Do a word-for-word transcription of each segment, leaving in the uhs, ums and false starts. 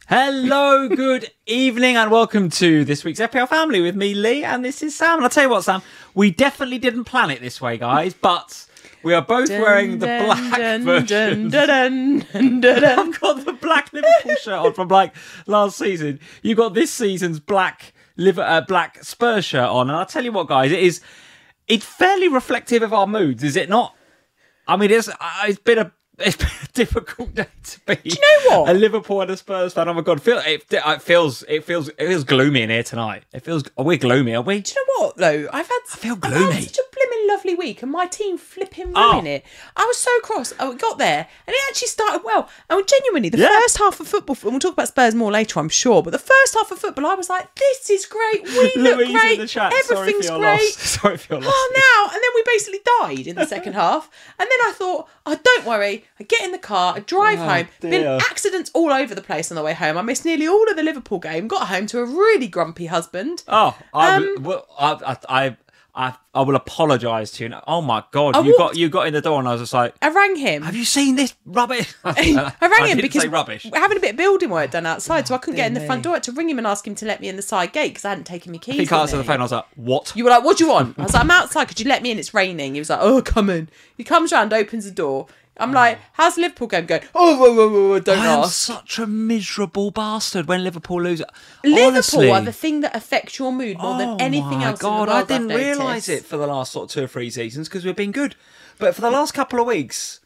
Hello, good evening, and welcome to this week's F P L Family with me, Lee, and this is Sam. And I'll tell you what, Sam, we definitely didn't plan it this way, guys, but we are both dun, wearing the dun, black dun, version. Dun, dun, dun, dun, dun. I've got the black Liverpool shirt on from like last season. You got this season's black liver, uh, black Spurs shirt on, and I'll tell you what, guys, it is it's fairly reflective of our moods, is it not? I mean, it's uh, it's been a It's been a difficult day to be. Do you know what? A Liverpool and a Spurs fan. Oh my god, feel it, it feels it feels it feels gloomy in here tonight. It feels are we gloomy? Are we? Do you know what though? I've had I feel I've gloomy. had such a blimmin' lovely week, and my team flipping Oh. ruin it. I was so cross. I got there, and it actually started well. And genuinely, the Yeah. first half of football, and we'll talk about Spurs more later, I'm sure. But the first half of football, I was like, "This is great. We look Louise great. in the chat. Everything's Sorry for your great." loss. Sorry for your loss. Oh, now and then we basically died in the second half, and then I thought, "Oh, don't worry. I get in the car, I drive Oh, home. dear. Been accidents all over the place on the way home. I missed nearly all of the Liverpool game. Got home to a really grumpy husband. Oh, I, Um, well, I, I, I, I will apologise to you. Oh my god, I you walked- got you got in the door, and I was just like, I rang him. "Have you seen this rubbish?" I rang him didn't because say rubbish. we're having a bit of building work done outside, so I couldn't dear get in the me. front door. I had to ring him and ask him to let me in the side gate because I hadn't taken my keys. I think I with answered the me. phone. I was like, "What?" You were like, "What do you want?" I was like, "I'm outside. Could you let me in? It's raining." He was like, "Oh, come in." He comes round, opens the door. I'm like, "How's the Liverpool game going?" "Oh, whoa, whoa, whoa, whoa, don't I am ask." such a miserable bastard when Liverpool lose. Liverpool Honestly. are the thing that affects your mood more than anything my else God, in the world. I didn't I've realise noticed. it for the last sort of two or three seasons because we've been good. But for the last couple of weeks,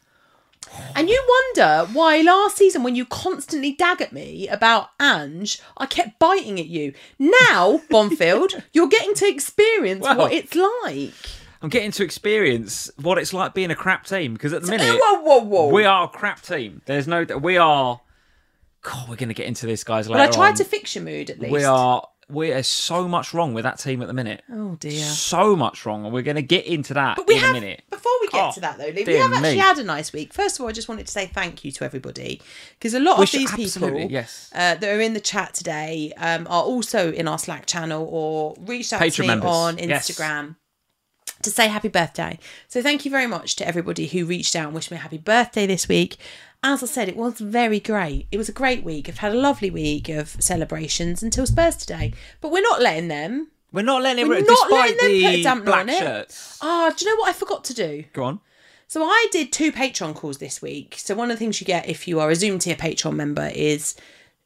And you wonder why last season, when you constantly dag at me about Ange, I kept biting at you. Now, Bonfield, you're getting to experience Well- what it's like. I'm getting to experience what it's like being a crap team because at the minute, Whoa, whoa, whoa. we are a crap team. There's no, we are. God, we're going to get into this, guys. Later But I tried on. to fix your mood at least. We are. We are so much wrong with that team at the minute. Oh dear. So much wrong, and we're going to get into that But we in have, a minute. before we get Oh, to that though, Lee, we dear have actually me. had a nice week. First of all, I just wanted to say thank you to everybody because a lot We of should- these absolutely, people yes. uh, that are in the chat today um, are also in our Slack channel or reached out to Patreon me members, on yes. Instagram. To say happy birthday. So thank you very much to everybody who reached out and wished me a happy birthday this week. As I said, it was very great. It was a great week. I've had a lovely week of celebrations until Spurs today. But we're not letting them. We're not letting We're it. not Despite letting them the put a dampener black on it. shirts. Ah, do you know what I forgot to do? Go on. So I did two Patreon calls this week. So one of the things you get if you are a Zoom tier Patreon member is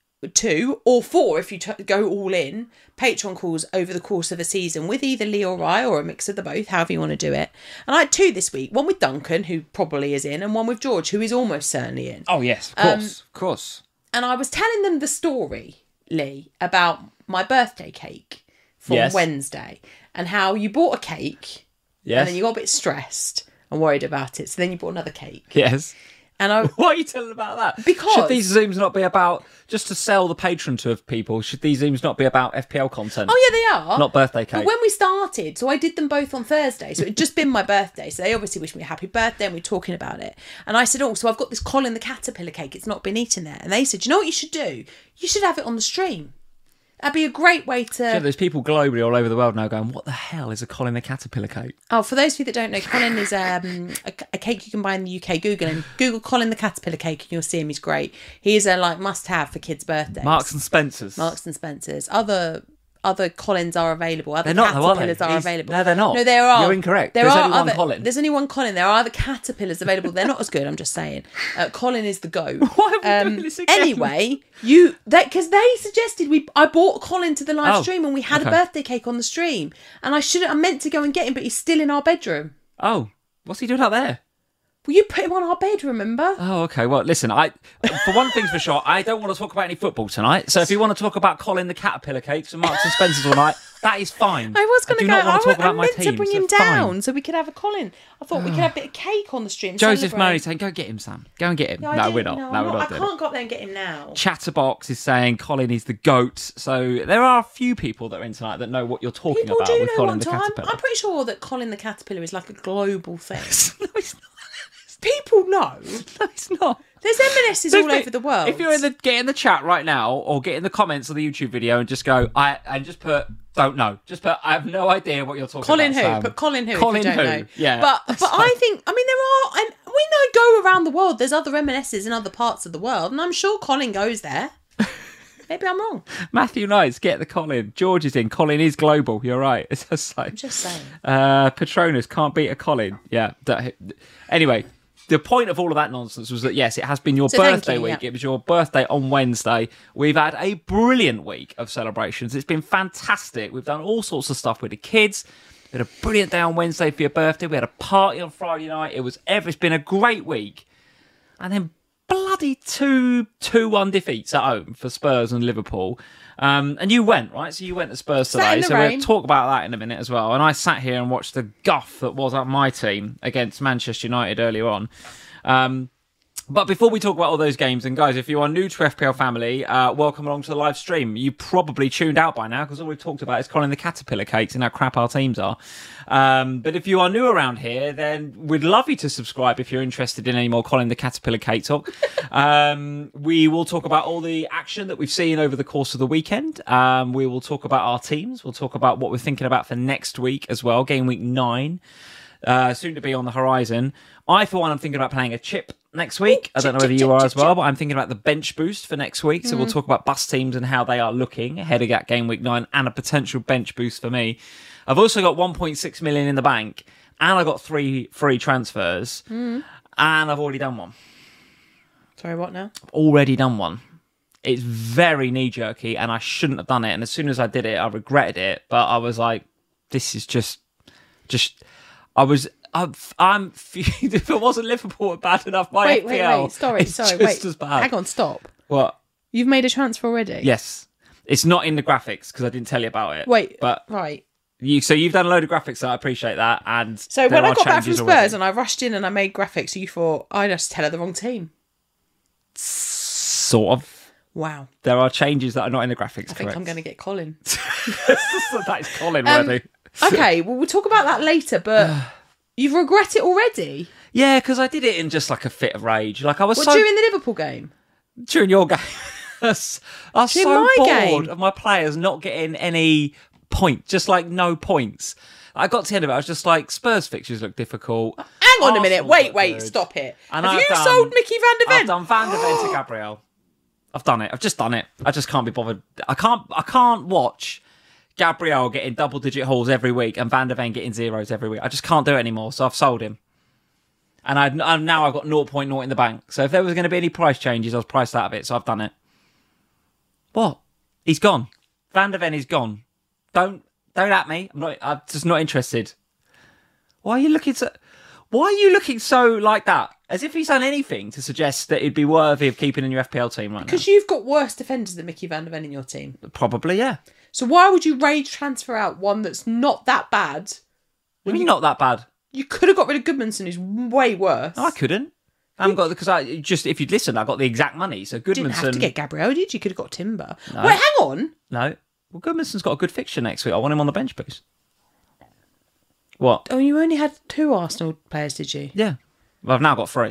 two or four if you t- go all in Patreon calls over the course of a season with either Lee or Rye or a mix of the both, however you want to do it. And I had two this week, one with Duncan, who probably is in, and one with George, who is almost certainly in. Oh yes, of Um, course, of course. And I was telling them the story, Lee, about my birthday cake from Yes. Wednesday and how you bought a cake Yes. and then you got a bit stressed and worried about it. So then you bought another cake. Yes. And I Why are you telling about that? Because- should these Zooms not be about just to sell the patron to people? Should these Zooms not be about F P L content? Oh, yeah, they are. Not birthday cake. But when we started, so I did them both on Thursday. So it had just been my birthday. So they obviously wished me a happy birthday and we were talking about it. And I said, oh, so I've got this Colin the Caterpillar cake. It's not been eaten there. And they said, you know what you should do? You should have it on the stream. That'd be a great way to... Yeah, there's people globally all over the world now going, what the hell is a Colin the Caterpillar cake? Oh, for those of you that don't know, Colin is um, a, a cake you can buy in the U K. Google him. Google Colin the Caterpillar cake and you'll see him. He's great. He is a like must-have for kids' birthdays. Marks and Spencer's. Marks and Spencer's. Other other Collins are available. Other They're not, though, are they? caterpillars are He's- available. no, they're not. No, there are. You're incorrect. There There's are only one other, Colin. There's only one Colin. There are other caterpillars available. They're not as good. I'm just saying. Uh, Colin is the goat. Why are we Um, doing this again? Anyway, you that because they suggested we. I bought Colin to the live Oh, stream and we had okay. a birthday cake on the stream. And I should. I meant to go and get him, but he's still in our bedroom. Oh, what's he doing out there? Well, you put him on our bed, remember? Oh, okay. Well, listen, I for one thing's for sure, I don't want to talk about any football tonight. So if you want to talk about Colin the Caterpillar cakes and Marks and Spencer's all night, that is fine. I was going do to go. not want to I, talk I about my meant team, to bring so him it's fine. down so we could have a Colin. I thought we could have a bit of cake on the stream. Joseph celebrate. Murray saying, go get him, Sam. Go and get him. Yeah, I no, don't- we're not. No, No, I'm we're not. not I doing it. can't go up there and get him now. Chatterbox is saying Colin is the GOAT. So there are a few people that are in tonight that know what you're talking People about do with know Colin what the I'm, Caterpillar. I'm pretty sure that Colin the Caterpillar is like a global thing. no, it's not. People know. No, it's not. There's M and S's all over the world. If you're in the get in the chat right now, or get in the comments of the YouTube video and just go, I and just put don't know, just put I have no idea what you're talking Colin about. who? Sam. Put Colin who? Colin if you don't who? know. Yeah, But that's but fine. I think I mean there are and we know go around the world. There's other M and S's in other parts of the world, and I'm sure Colin goes there. Maybe I'm wrong. Matthew Knights, get the Colin. George is in. Colin is global. You're right. It's just like... I'm just saying. Uh, Patronus can't beat a Colin. Yeah. That, anyway, the point of all of that nonsense was that, yes, it has been your So thank birthday you, week. yeah. It was your birthday on Wednesday. We've had a brilliant week of celebrations. It's been fantastic. We've done all sorts of stuff with the kids. We had a brilliant day on Wednesday for your birthday. We had a party on Friday night. It was ever. It's been a great week. And then bloody two two one defeats at home for Spurs and Liverpool. Um, and you went, right? So you went to Spurs Sat today. in the So rain. we'll talk about that in a minute as well. And I sat here and watched the guff that was at my team against Manchester United earlier on. Um, But before we talk about all those games, and guys, if you are new to F P L Family, uh, welcome along to the live stream. You probably tuned out by now because all we've talked about is Colin the Caterpillar Cakes and how crap our teams are. Um, but if you are new around here, then we'd love you to subscribe if you're interested in any more Colin the Caterpillar Cake talk. um, we will talk about all the action that we've seen over the course of the weekend. Um, we will talk about our teams. We'll talk about what we're thinking about for next week as well, game week nine. Uh, soon to be on the horizon. I, for one, I'm thinking about playing a chip next week. I don't know whether you are as well, but I'm thinking about the bench boost for next week. So we'll talk about bus teams and how they are looking ahead of that game week nine and a potential bench boost for me. I've also got one point six million in the bank and I got three free transfers and I've already done one. Sorry, what now? I've already done one. It's very knee-jerky and I shouldn't have done it. And as soon as I did it, I regretted it. But I was like, this is just... just. I was... I'm, I'm if it wasn't Liverpool bad enough, my Wait, F P wait, L wait. Sorry, is sorry, just wait. as bad. Hang on, stop. What? You've made a transfer already? Yes. It's not in the graphics because I didn't tell you about it. Wait, but right. you. So you've done a load of graphics, so I appreciate that. And So there when I are got back from changes Spurs already. and I rushed in and I made graphics, you thought, I just tell her the wrong team. Sort of. Wow. There are changes that are not in the graphics. I think I'm going to get Colin. That is Colin Um, worthy. Okay, well, we'll talk about that later, but you've regret it already? Yeah, because I did it in just like a fit of rage. Like I was What, so during the Liverpool game? during your game. I was I was During so my bored game? of my players not getting any point, just like no points. I got to the end of it. I was just like, Spurs fixtures look difficult. Hang on a minute. Arsenal Wait, look wait, good. stop it. And Have I've you done- sold Mickey van der I've Ven? done Van der Ven to Gabriel. I've done it. I've just done it. I just can't be bothered. I can't. I can't watch Gabriel getting double-digit hauls every week and Van der Ven getting zeros every week. I just can't do it anymore. So I've sold him. And I've, I've now I've got zero point zero in the bank. So if there was going to be any price changes, I was priced out of it. So I've done it. What? He's gone. Van der Ven is gone. Don't don't at me. I'm not. I'm just not interested. Why are you looking so? Why are you looking so like that? As if he's done anything to suggest that he'd be worthy of keeping in your F P L team right Because you've got worse defenders than Mickey van der Ven in your team. now. Probably, yeah. So why would you rage transfer out one that's not that bad? Well, you're not that bad. You could have got rid of Goodmanson, who's way worse. No, I couldn't. I haven't got because I just if you'd listened, I got the exact money. So Goodmanson didn't have to get Gabriel, did you? You could have got Timber. No. Wait, hang on. No. Well, Goodmanson's got a good fixture next week. I want him on the bench boost. What? Oh, you only had two Arsenal players, did you? Yeah. Well, I've now got three.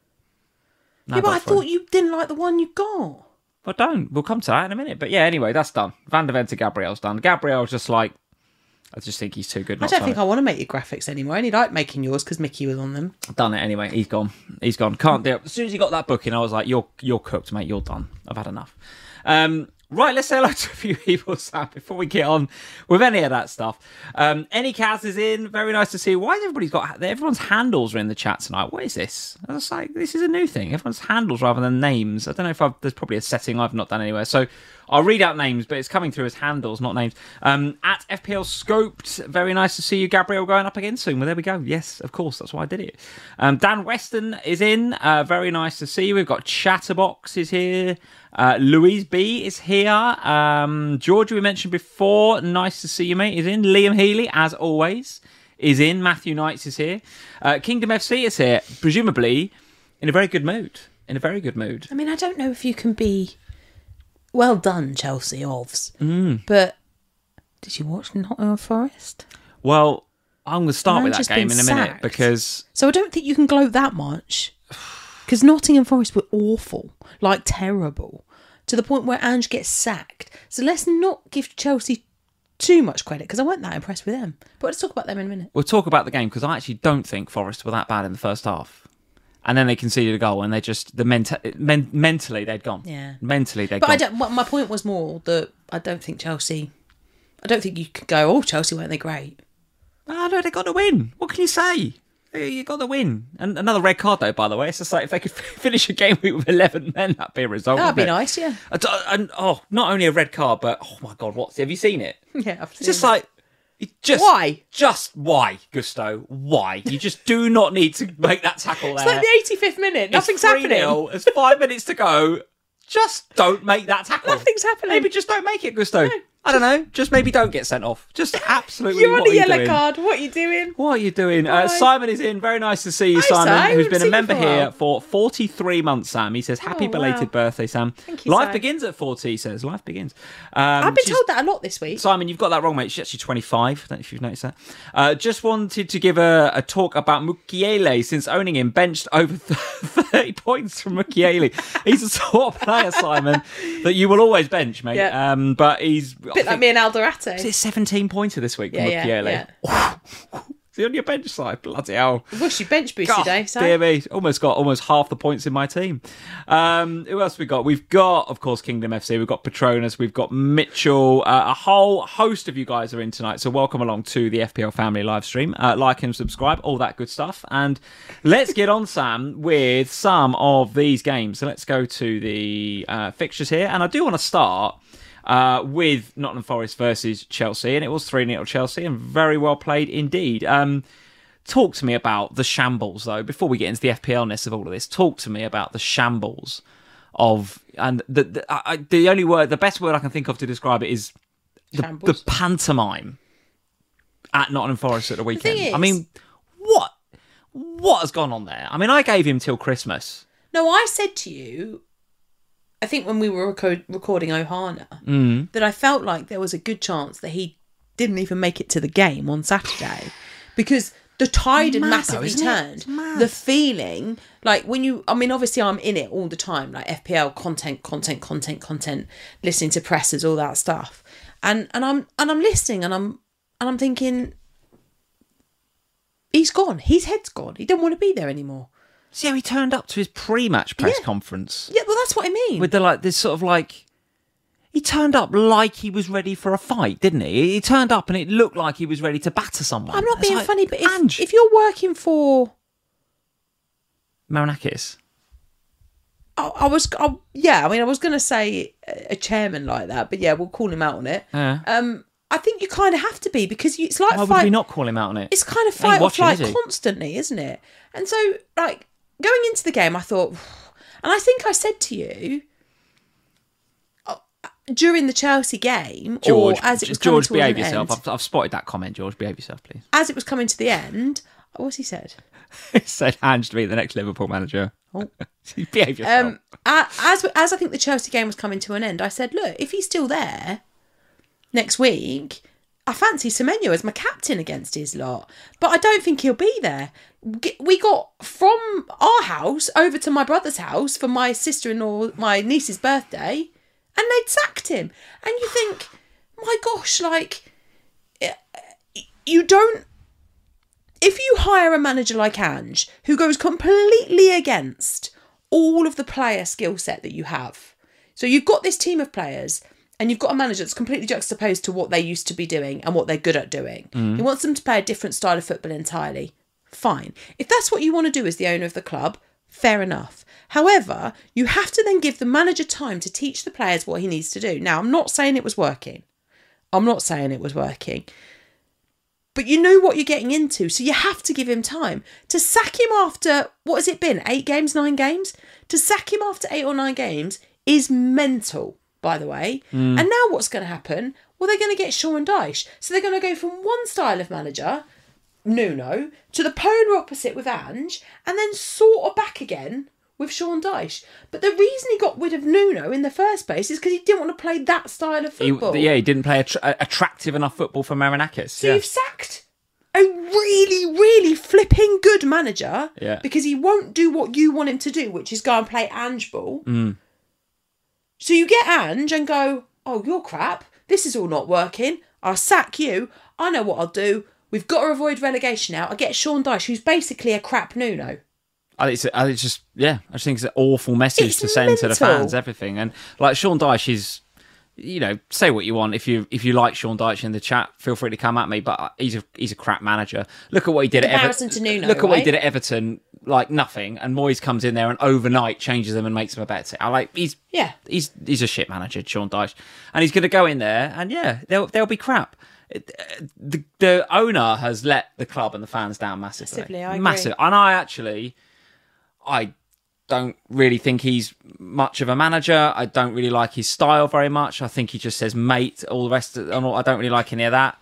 Now yeah, I've but got I three. thought you didn't like the one you got. Well, don't. We'll come to that in a minute. But yeah, anyway, that's done. Van der Ven to Gabriel's done. Gabriel's just like, I just think he's too good. I Not don't to think have I want to make your graphics anymore. I only like making yours because Mickey was on them. it. Done it anyway. He's gone. He's gone. Can't do it. As soon as he got that booking, I was like, you're you're cooked, mate. You're done. I've had enough. Um, right, let's say hello to a few people, Sam, before we get on with any of that stuff. Um, Any Kaz is in. Very nice to see. Why has everybody's got everyone's handles are in the chat tonight? What is this? I was like, this is a new thing. Everyone's handles rather than names. I don't know if I've, there's probably a setting I've not done anywhere. So I'll read out names, but it's coming through as handles, not names. Um, at F P L Scoped, very nice to see you, Gabriel, going up again soon. Well, there we go. Yes, of course, that's why I did it. Um, Dan Weston is in. Uh, very nice to see you. We've got Chatterbox is here. Uh, Louise B is here. Um, George, we mentioned before. Nice to see you, mate. Is in. Liam Healy, as always, is in. Matthew Knights is here. Uh, Kingdom F C is here, presumably in a very good mood. In a very good mood. I mean, I don't know if you can be well done, Chelsea Ovs, Mm. but did you watch Nottingham Forest? Well, I'm going to start with Man's that just game been in a minute sacked. because So I don't think you can gloat that much. Because Nottingham Forest were awful, like terrible, to the point where Ange gets sacked. So let's not give Chelsea too much credit, because I weren't that impressed with them. But let's talk about them in a minute. we'll talk about the game because I actually don't think Forest were that bad in the first half. And then they conceded a goal, and they just the menta- men- mentally they'd gone. Yeah, mentally they'd but gone. I don't. My point was more that I don't think Chelsea. I don't think you could go. Oh, Chelsea weren't they great? Oh no, they got the win. What can you say? You got the win. And another red card though, by the way. It's just like if they could finish a game week with eleven men, that'd be a result. That'd be it? nice, yeah. And, and oh, not only a red card, but oh my god, what? Have you seen it? Yeah, I've It's seen just it. like. It Just Why? Just why, Gusto? Why? You just do not need to make that tackle there. It's like the eighty-fifth minute. Nothing's happening. There's five minutes to go. Just don't make that tackle. Nothing's happening. Maybe just don't make it, Gusto. I don't know. Just maybe don't get sent off. Just absolutely. You're on what a are you yellow doing? card. What are you doing? What are you doing? Uh, Hi. Simon is in. Very nice to see you, Hi, Simon, Si. who's Haven't been a seen you member for a while. here for forty-three months, Sam. He says, happy Oh, belated wow. birthday, Sam. Thank you, Life Si. begins at forty, he says. Life begins. Um, I've been she's- told that a lot this week. Simon, you've got that wrong, mate. She's actually twenty-five. I don't know if you've noticed that. Uh, just wanted to give a, a talk about Mukiele. Since owning him, benched over thirty points from Mukiele. He's a sort of player, Simon, that you will always bench, mate. Yeah. Um, but he's... A bit like me and Alderate. Is it seventeen pointer this week Yeah, from yeah, Mukiele? yeah. Is he on your bench side? Bloody hell. Wish you bench boosted, God, eh? So. dear me. Almost got almost half the points in my team. Um, who else we got? We've got, of course, Kingdom F C. We've got Patronus. We've got Mitchell. Uh, a whole host of you guys are in tonight. So welcome along to the F P L Family live stream. Uh, like and subscribe, all that good stuff. And let's get on, Sam, with some of these games. So let's go to the uh, fixtures here. And I do want to start... Uh, with Nottingham Forest versus Chelsea, and it was three nil Chelsea, and very well played indeed. Um, talk to me about the shambles, though, before we get into the F P L-ness of all of this. Talk to me about the shambles of, and the the, I, the only word, the best word I can think of to describe it is the, the Shambles. pantomime at Nottingham Forest at the weekend. thing I is- mean, what what has gone on there? I mean, I gave him till Christmas. No, I said to you, I think when we were reco- recording Ohana, Mm. that I felt like there was a good chance that he didn't even make it to the game on Saturday because the tide had Mad massively though, isn't it? turned. It's mad. The feeling, like when you, I mean, obviously I'm in it all the time, like F P L content, content, content, content, listening to pressers, all that stuff, and and I'm and I'm listening, and I'm and I'm thinking, he's gone, his head's gone, he don't want to be there anymore. See how he turned up to his pre-match press Yeah. conference. Yeah, well, that's what I mean. With the like this sort of like he turned up like he was ready for a fight, didn't he? He turned up and it looked like he was ready to batter someone. I'm not It's being like, funny, but if, Ange, if you're working for, Marinakis. I, I was, I, yeah, I mean, I was going to say a, a chairman like that, but yeah, we'll call him out on it. Yeah. Um, I think you kind of have to be because you, it's like Why would fight. we not call him out on it? It's kind of Ain't fight or watching, flight is he? constantly, isn't it? And so, like going into the game, I thought, and I think I said to you uh, during the Chelsea game, George, or as it was George, coming behave towards an yourself. end, I've, I've spotted that comment, George. Behave yourself, please. as it was coming to the end, what's he said? He said Ange to be the next Liverpool manager. Oh. Behave yourself. Um, a- as as I think the Chelsea game was coming to an end, I said, look, if he's still there next week, I fancy Semenyo as my captain against his lot. But I don't think he'll be there. G- We got from our house over to my brother's house for my sister-in-law, my niece's birthday, and they'd sacked him. And you think, my gosh, like, eh, you don't... If you hire a manager like Ange, who goes completely against all of the player skill set that you have, so you've got this team of players and you've got a manager that's completely juxtaposed to what they used to be doing and what they're good at doing. He wants them to play a different style of football entirely. Fine. If that's what you want to do as the owner of the club, fair enough. However, you have to then give the manager time to teach the players what he needs to do. Now, I'm not saying it was working. I'm not saying it was working. But you know what you're getting into, so you have to give him time. To sack him after, what has it been, eight games, nine games? To sack him after eight or nine games is mental, by the way. And now what's going to happen? Well, they're going to get Sean Dyche. So they're going to go from one style of manager, Nuno, to the polar opposite with Ange, and then sort of back again with Sean Dyche. But the reason he got rid of Nuno in the first place is because he didn't want to play that style of He- football. yeah, he didn't play attra- attractive enough football for Marinakis. So yeah. you've sacked a really, really flipping good manager Yeah. because he won't do what you want him to do, which is go and play Ange ball. Mm. So you get Ange and go, oh, you're crap. This is all not working. I'll sack you. I know what I'll do. We've got to avoid relegation now. I get Sean Dyche, who's basically a crap Nuno. I think it's, I think it's just, yeah, I just think it's an awful message It's to send to the mental. fans, everything. And like Sean Dyche is, you know, say what you want. If you if you like Sean Dyche in the chat, feel free to come at me. But he's a he's a crap manager. Look at what he did at Comparison Everton. to Nuno, Look at what he right? did at Everton, like nothing. And Moyes comes in there and overnight changes them and makes them a better team. I like he's Yeah. he's he's a shit manager, Sean Dyche, and he's going to go in there and yeah, they'll they'll be crap. It- The the owner has let the club and the fans down massively, Massively, I agree. massive. And I actually, I don't really think he's much of a manager. I don't really like his style very much. I think he just says mate. All the rest, of, I don't really like any of that.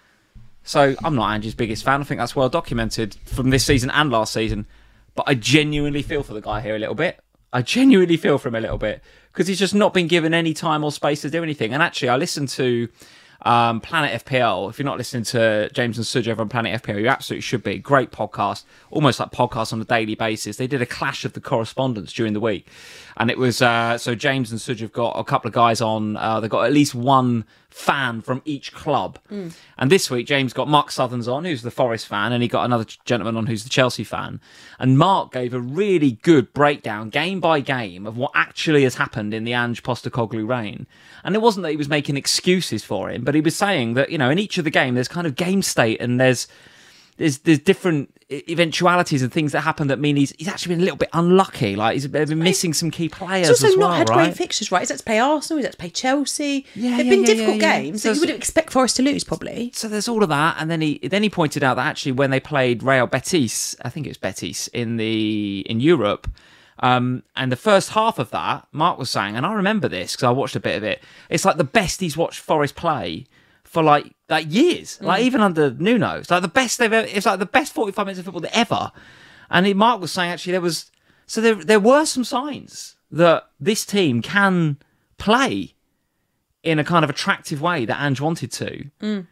So I'm not Ange's biggest fan. I think that's well documented from this season and last season. But I genuinely feel for the guy here a little bit. I genuinely feel for him a little bit because he's just not been given any time or space to do anything. And actually, I listened to um, Planet F P L. If you're not listening to James and Sudge over on Planet F P L, you absolutely should be. Great podcast, almost like podcasts on a daily basis. They did a clash of the correspondents during the week. And it was, uh, so James and Sudge have got a couple of guys on. Uh, they've got at least one fan from each club. Mm. And this week, James got Mark Southerns on, who's the Forest fan, and he got another gentleman on who's the Chelsea fan. And Mark gave a really good breakdown, game by game, of what actually has happened in the Ange Postecoglou reign. And it wasn't that he was making excuses for him, but he was saying that, you know, in each of the game, there's kind of game state and there's there's there's different eventualities and things that happen that mean he's he's actually been a little bit unlucky. Like he's been missing some key players. He's also as well, not had right? great fixtures, right? He's had to play Arsenal, he's had to play Chelsea. Yeah, They've yeah, been yeah, difficult yeah, yeah. games So that you would expect Forest to lose, probably. So there's all of that, and then he then he pointed out that actually when they played Real Betis, I think it was Betis in the in Europe, um, and the first half of that, Mark was saying, and I remember this because I watched a bit of it. It's like the best he's watched Forest play for like like years, like even under Nuno. It's like the best they've ever. It's like the best forty-five minutes of football ever. And he, Mark was saying actually there was so there there were some signs that this team can play in a kind of attractive way that Ange wanted to. Mm.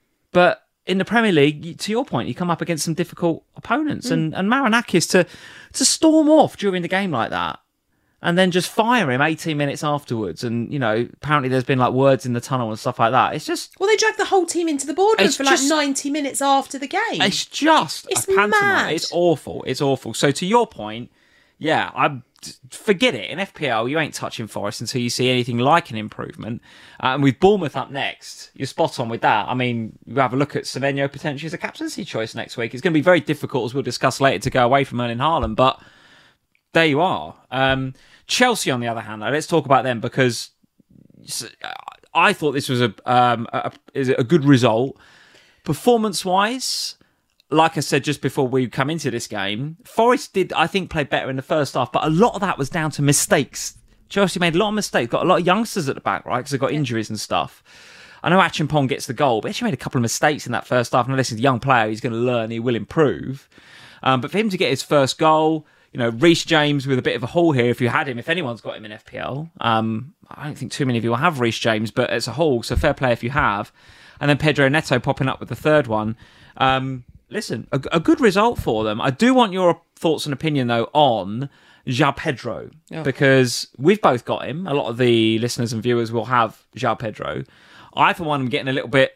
But in the Premier League, you- to your point, you come up against some difficult opponents, mm. and and Marinakis to to storm off during the game like that, and then just fire him eighteen minutes afterwards, and you know apparently there's been like words in the tunnel and stuff like that. It's just Well, they dragged the whole team into the boardroom It's for like just- ninety minutes after the game. it's just It's a pantomime. mad. It's awful. It's awful. So to your point, yeah, I forget it. In F P L, you ain't touching Forest until you see anything like an improvement. Uh, and with Bournemouth up next, you're spot on with that. I mean, you have a look at Semenyo potentially as a captaincy choice next week. It's going to be very difficult, as we'll discuss later, to go away from Erling Haaland, but there you are. Um, Chelsea, on the other hand, though, let's talk about them because I thought this was a um, a, a good result. Performance-wise, like I said just before we come into this game, Forest did, I think, play better in the first half, but a lot of that was down to mistakes. Chelsea made a lot of mistakes, got a lot of youngsters at the back, right, because they've got injuries and stuff. I know Achimpong gets the goal, but he actually made a couple of mistakes in that first half. Now, this is a young player, he's going to learn, he will improve. Um, but for him to get his first goal, you know, Reece James with a bit of a haul here, if you had him, if anyone's got him in F P L. Um, I don't think too many of you will have Reece James, but it's a haul, so fair play if you have. And then Pedro Neto popping up with the third one. Um, listen, a, a good result for them. I do want your thoughts and opinion, though, on João Pedro, Oh. because we've both got him. A lot of the listeners and viewers will have João Pedro. I, for one, am getting a little bit...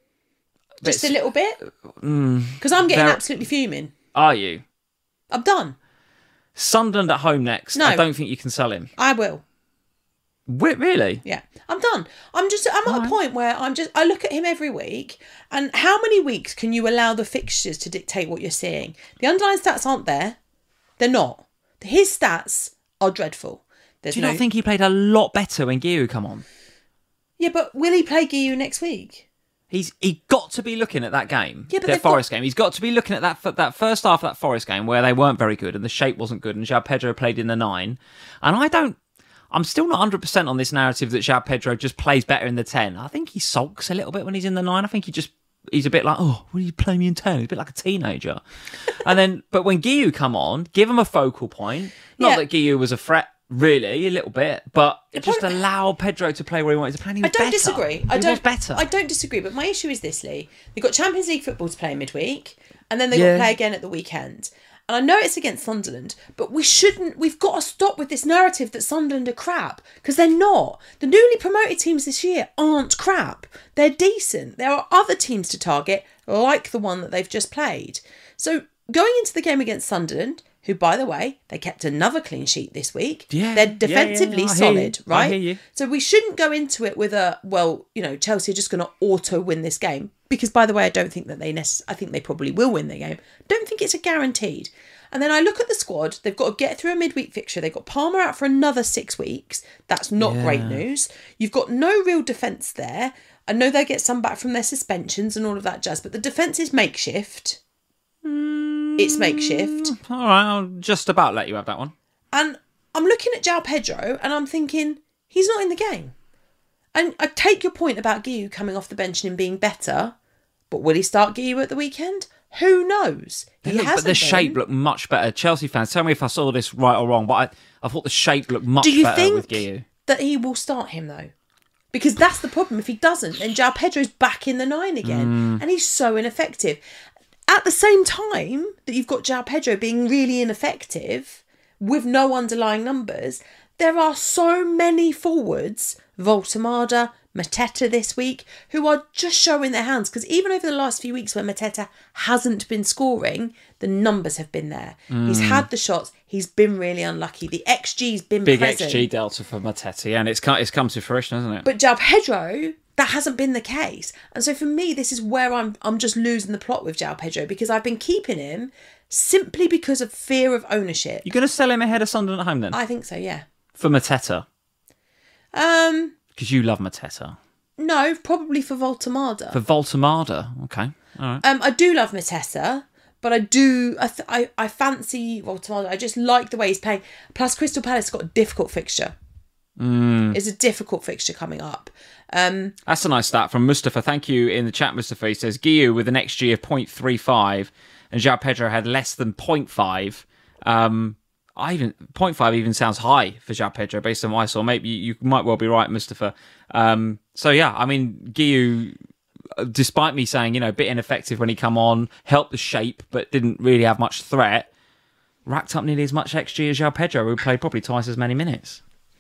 Just a little bit? Because Mm, I'm getting there- absolutely fuming. Are you? I'm done. Sunderland at home next. No. I don't think you can sell him. I will. Wait, really? Yeah, I'm done. I'm just, I'm at a point where I'm just, I look at him every week, and how many weeks can you allow the fixtures to dictate what you're seeing? The underlying stats aren't there. They're not. His stats are dreadful. There's Do you no... not think he played a lot better when Giroud come on? Yeah, but will he play Giroud next week? He's he got to be looking at that game, Yeah, but that they've Forest game. He's got to be looking at that f- that first half of that Forest game where they weren't very good and the shape wasn't good, and João Pedro played in the nine. And I don't, I'm still not one hundred percent on this narrative that João Pedro just plays better in the ten. I think he sulks a little bit when he's in the nine. I think he just he's a bit like, oh, will you play me in ten? He's a bit like a teenager. And then, but when Giroud come on, give him a focal point. Not Yeah. that Giroud was a threat. Really, a little bit, but The just point- allow Pedro to play where he wanted to play. And he was I don't better. disagree. I He don't was better. I don't disagree. But my issue is this, Lee. They've got Champions League football to play midweek, and then they've got Yeah. to play again at the weekend. And I know it's against Sunderland, but we shouldn't. We've got to stop with this narrative that Sunderland are crap, because they're not. The newly promoted teams this year aren't crap. They're decent. There are other teams to target, like the one that they've just played. So going into the game against Sunderland, who, by the way, they kept another clean sheet this week. Yeah, They're defensively yeah, yeah. solid, I right? hear you. So we shouldn't go into it with a, well, you know, Chelsea are just going to auto win this game. Because, by the way, I don't think that they necessarily, I think they probably will win the game. Don't think it's a guaranteed. And then I look at the squad. They've got to get through a midweek fixture. They've got Palmer out for another six weeks. That's not Yeah. great news. You've got no real defence there. I know they get some back from their suspensions and all of that jazz, but the defence is makeshift. Mm, It's makeshift. All right, I'll just about let you have that one. And I'm looking at João Pedro and I'm thinking, he's not in the game. And I take your point about Guiu coming off the bench and him being better, but will he start Guiu at the weekend? Who knows? He Look, hasn't but the been. shape looked much better. Chelsea fans, tell me if I saw this right or wrong, but I, I thought the shape looked much Do you better think with Guiu. that he will start him though? Because that's the problem. If he doesn't, then João Pedro's back in the nine again. Mm. And he's so ineffective. At the same time that you've got João Pedro being really ineffective with no underlying numbers, there are so many forwards, Voltemada, Mateta this week, who are just showing their hands. Because even over the last few weeks when Mateta hasn't been scoring, the numbers have been there. Mm. He's had the shots. He's been really unlucky. The X G's been Big present. X G delta for Mateta, and it's come, it's come to fruition, hasn't it? But João Pedro, that hasn't been the case. And so for me, this is where I'm I'm just losing the plot with João Pedro, because I've been keeping him simply because of fear of ownership. You're going to sell him ahead of Sunderland at home then? I think so, yeah. For Mateta? Um, Because you love Mateta. no, probably for Voltemada. For Voltemada? Okay, all right. Um, I do love Mateta, but I do I, th- I I fancy Voltemada. I just like the way he's playing. Plus, Crystal Palace has got a difficult fixture. Mm. It's a difficult fixture coming up. Um, That's a nice stat from Mustafa. Thank you in the chat, Mustafa. He says, Guiu with an X G of point three five and João Pedro had less than point five. Um, I even point five even sounds high for João Pedro based on what I saw. Maybe you, you might well be right, Mustafa. Um, so, yeah, I mean, Guiu, despite me saying, you know, a bit ineffective when he come on, helped the shape, but didn't really have much threat, racked up nearly as much X G as João Pedro, who played probably twice as many minutes.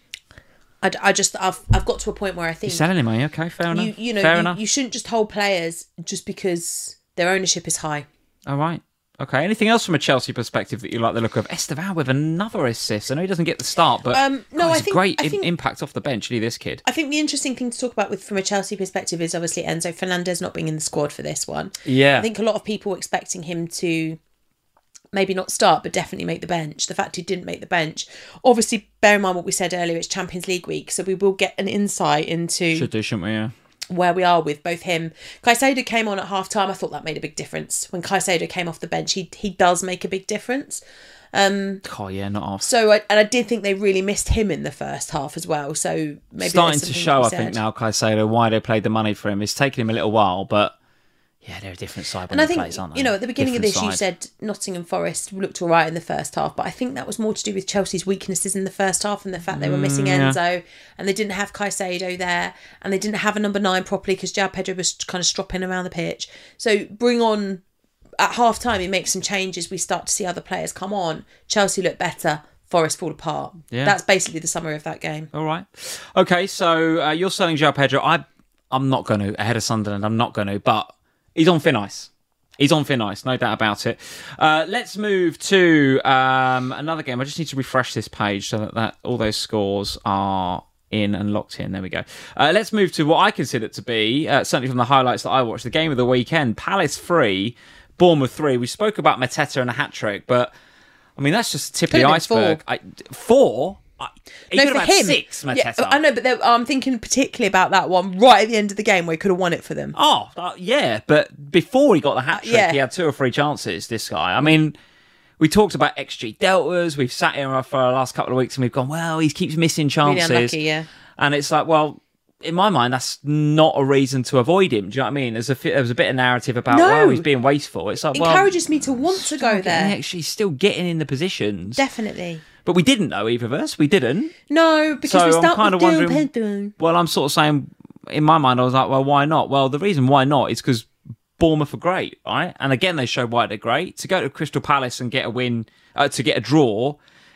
I, I just I've I've got to a point where I think You're selling him, are you? Okay, fair you enough. you know fair you, enough. you shouldn't just hold players just because their ownership is high. All right. Okay. Anything else from a Chelsea perspective that you like the look of? Estevan with another assist. I know he doesn't get the start, but Um, no, God, I he's think- a great I im- think- impact off the bench, isn't he, this kid? I think the interesting thing to talk about with from a Chelsea perspective is obviously Enzo Fernandez not being in the squad for this one. Yeah. I think a lot of people were expecting him to maybe not start, but definitely make the bench. The fact he didn't make the bench, obviously, bear in mind what we said earlier, it's Champions League week, so we will get an insight into Should do, shouldn't we? Yeah. where we are with both him. Caicedo came on at half time. I thought that made a big difference. When Caicedo came off the bench, he he does make a big difference. Um, Oh, yeah, not off. so, I, and I did think they really missed him in the first half as well. So maybe Starting there's to something show, be I think, said. now, Caicedo, why they paid the money for him. It's taken him a little while, but yeah, they're a different side when And I they think, plays, aren't they? you know, at the beginning of Different this, you side. said Nottingham Forest looked all right in the first half, but I think that was more to do with Chelsea's weaknesses in the first half and the fact they were missing Mm, yeah. Enzo and they didn't have Caicedo there and they didn't have a number nine properly because João Pedro was kind of stropping around the pitch. So bring on, at half time, he makes some changes. We start to see other players come on. Chelsea look better. Forest fall apart. Yeah. That's basically the summary of that game. All right. Okay, so uh, you're selling João Pedro. I, I'm not going to, ahead of Sunderland, I'm not going to, but he's on thin ice. He's on thin ice, no doubt about it. Uh, let's move to um, another game. I just need to refresh this page so that, that all those scores are in and locked in. There we go. Uh, let's move to what I consider to be, uh, certainly from the highlights that I watched, the game of the weekend. Palace three, Bournemouth three. We spoke about Mateta and a hat-trick, but, I mean, that's just the tip Could of the have been iceberg. I, four? I, he could for have had him. six, Mateta. Yeah, I know, but there- I'm thinking particularly about that one right at the end of the game where he could have won it for them. Oh, uh, yeah, but before he got the hat trick, Yeah. he had two or three chances, this guy. I mean, we talked about X G deltas. We've sat here for the last couple of weeks and we've gone, well, he keeps missing Really chances. unlucky, yeah. And it's like, well, in my mind, that's not a reason to avoid him. Do you know what I mean? There's a, fi- there was a bit of narrative about, No. well, he's being wasteful. It's like, well, Encourages me to want to go there. actually still getting in the positions. Definitely. But we didn't know, either of us. We didn't. No, because So we I'm start kind with of João wondering- Pedro. Well, I'm sort of saying, in my mind, I was like, well, why not? Well, the reason why not is because Bournemouth are great, right? And again, they showed why they're great. To go to Crystal Palace and get a win, uh, to get a draw,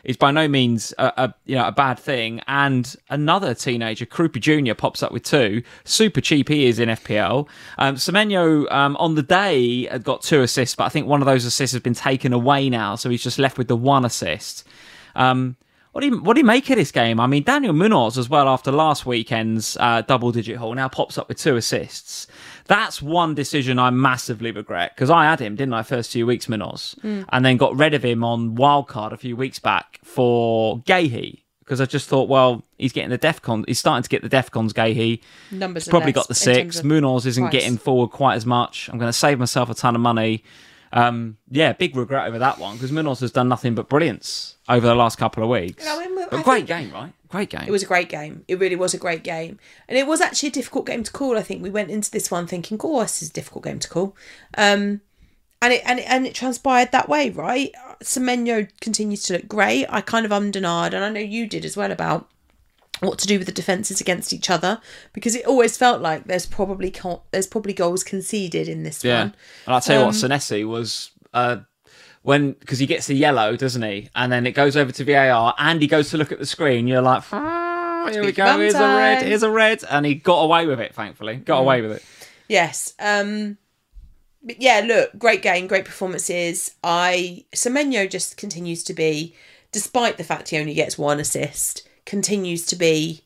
is by no means a, a you know a bad thing. And another teenager, Krupa Junior, pops up with two. Super cheap he is in F P L. Um, Semenyo um, on the day had got two assists, but I think one of those assists has been taken away now, so he's just left with the one assist. Um, what do you what do you make of this game? I mean, Daniel Munoz as well after last weekend's uh, double-digit haul now pops up with two assists. That's one decision I massively regret, because I had him, didn't I, first few weeks, Munoz, mm. and then got rid of him on wildcard a few weeks back for Gahey, because I just thought, well, he's getting the Defcon, he's starting to get the Defcons, Gahey. Numbers he's probably less got the six. Munoz isn't price. getting forward quite as much. I'm going to save myself a ton of money. Um, yeah, big regret over that one, because Munoz has done nothing but brilliance over the last couple of weeks. I mean, but I great think... game, right? Great game. It was a great game. It really was a great game. And it was actually a difficult game to call. I think we went into this one thinking, oh, this is a difficult game to call. Um, and it and it, and it transpired that way, right? Semenyo continues to look great. I kind of ummed and ahed, and I know you did as well, about what to do with the defences against each other, because it always felt like there's probably con- there's probably goals conceded in this yeah. one. And I'll tell you um, what, Senesi was... Uh, when because he gets the yellow, doesn't he? And then it goes over to V A R, and he goes to look at the screen. You're like, oh, here we go. Here's a red. Here's a red, and he got away with it. Thankfully, got mm. away with it. Yes. Um. But yeah. Look, great game, great performances. I Semenyo just continues to be, despite the fact he only gets one assist, continues to be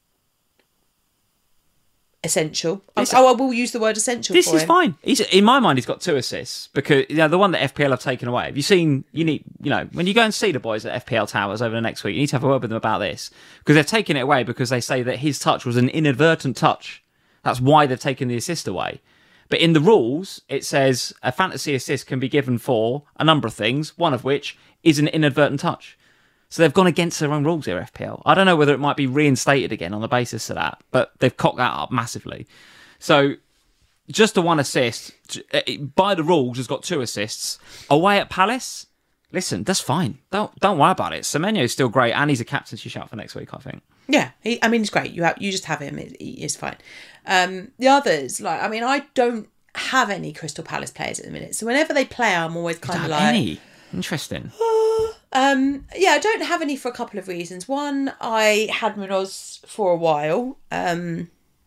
essential. This, oh, I will use the word essential. This for is him. fine. He's in my mind. He's got two assists, because you know the one that F P L have taken away. Have you seen? You need, you know, when you go and see the boys at F P L Towers over the next week, you need to have a word with them about this, because they've taken it away because they say that his touch was an inadvertent touch. That's why they've taken the assist away. But in the rules, it says a fantasy assist can be given for a number of things, one of which is an inadvertent touch. So they've gone against their own rules here, F P L. I don't know whether it might be reinstated again on the basis of that, but they've cocked that up massively. So just the one assist, by the rules, has got two assists. Away at Palace, listen, that's fine. Don't don't worry about it. Semenyo is still great, and he's a captaincy shout for next week, I think. Yeah, he, I mean, he's great. You have, you just have him. It, it's fine. Um, the others, like, I mean, I don't have any Crystal Palace players at the minute, so whenever they play, I'm always kind of like... Any? Interesting. Um, yeah, I don't have any for a couple of reasons. One, I had Munoz for a while, um,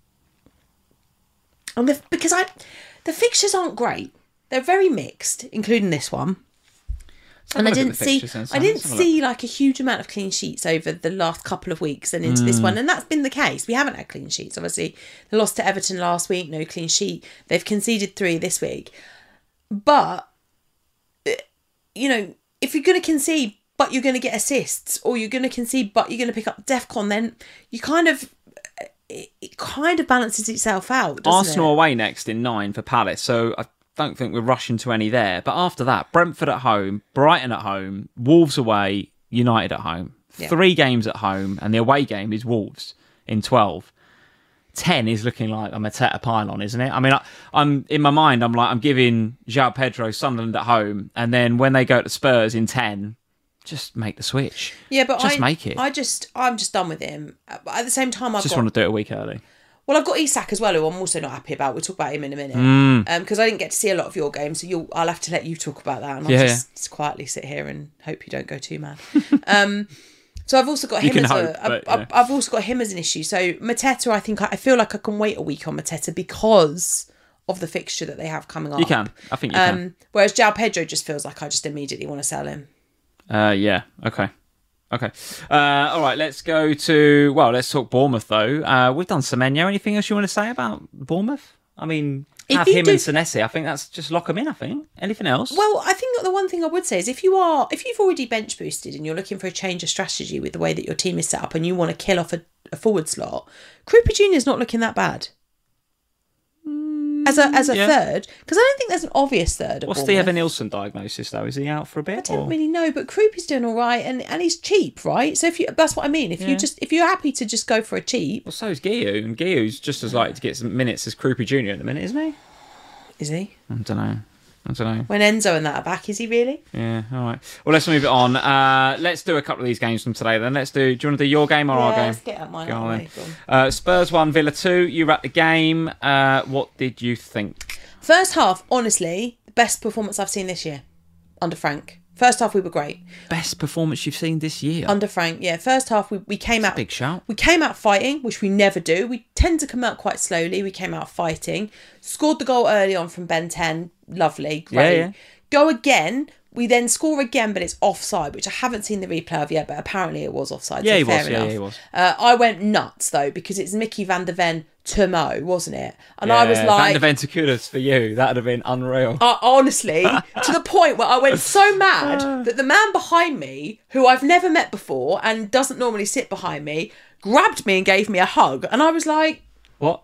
and the, because I, the fixtures aren't great. They're very mixed, including this one. And I didn't see, I didn't see like a huge amount of clean sheets over the last couple of weeks and into mm. this one, and that's been the case. We haven't had clean sheets. Obviously, they lost to Everton last week, no clean sheet. They've conceded three this week, but you know, if you're going to concede, but you're going to get assists, or you're going to concede, but you're going to pick up Defcon, then you kind of, it, it kind of balances itself out, doesn't Arsenal it? away next in nine for Palace, so I don't think we're rushing to any there. But after that, Brentford at home, Brighton at home, Wolves away, United at home. Yeah. Three games at home, and the away game is Wolves in twelve. ten is looking like a Mateta pylon, isn't it? I mean, I, I'm in my mind, I'm like, I'm giving João Pedro Sunderland at home, and then when they go to Spurs in ten, just make the switch. Yeah, but just I, make it. I just, I'm just done with him. But at the same time, I've just got, want to do it a week early. Well, I've got Isak as well, who I'm also not happy about. We'll talk about him in a minute. Mm. Um, because I didn't get to see a lot of your games, so you'll, I'll have to let you talk about that, and I'll yeah, just, yeah. just quietly sit here and hope you don't go too mad. um. So I've also got you him as hope, a, but, a, yeah. I've also got him as an issue. So Mateta, I think I feel like I can wait a week on Mateta because of the fixture that they have coming up. You can, I think you um, can. Whereas João Pedro just feels like I just immediately want to sell him. Uh, yeah. Okay. Okay. Uh, all right. Let's go to well. Let's talk Bournemouth though. Uh, we've done Semenyo. Anything else you want to say about Bournemouth? I mean. If have him do... and Senesi. I think that's just lock them in, I think. Anything else? Well, I think the one thing I would say is if you are, if you've already bench boosted and you're looking for a change of strategy with the way that your team is set up and you want to kill off a, a forward slot, Krupa Junior is not looking that bad. As a as a yeah. third, because I don't think there's an obvious third. At What's Bournemouth. the Evan Nilsson diagnosis though? Is he out for a bit? I don't or? really know, but Krupa is doing all right, and, and he's cheap, right? So if you that's what I mean. If yeah. you just if you're happy to just go for a cheap, well, so is Guiu, and Guiu's just as likely to get some minutes as Krupa Junior at the minute, isn't he? Is he? I don't know. I don't know. When Enzo and that are back, is he really? Yeah, all right. Well, let's move it on. Uh, let's do a couple of these games from today then. Let's do, do you want to do your game or yeah, our game? let's get out mine. Go on then. Uh, Spurs one, Villa two. You were at the game. Uh, what did you think? First half, honestly, the best performance I've seen this year under Frank. First half we were great. Best performance you've seen this year. Under Frank, yeah. First half we, we came That's out a big shout. We came out fighting, which we never do. We tend to come out quite slowly. We came out fighting. Scored the goal early on from Ben ten. Lovely, great. Yeah, yeah. Go again. We then score again, but it's offside, which I haven't seen the replay of yet, but apparently it was offside. Yeah, so he fair was. enough. Yeah, he was. Uh, I went nuts though because it's Mickey van der Ven to Mo, wasn't it? And Yeah, I was like, Van der Ven to Kudus for you. That'd have been unreal. Uh, honestly, to the point where I went so mad that the man behind me, who I've never met before and doesn't normally sit behind me, grabbed me and gave me a hug. And I was like, What?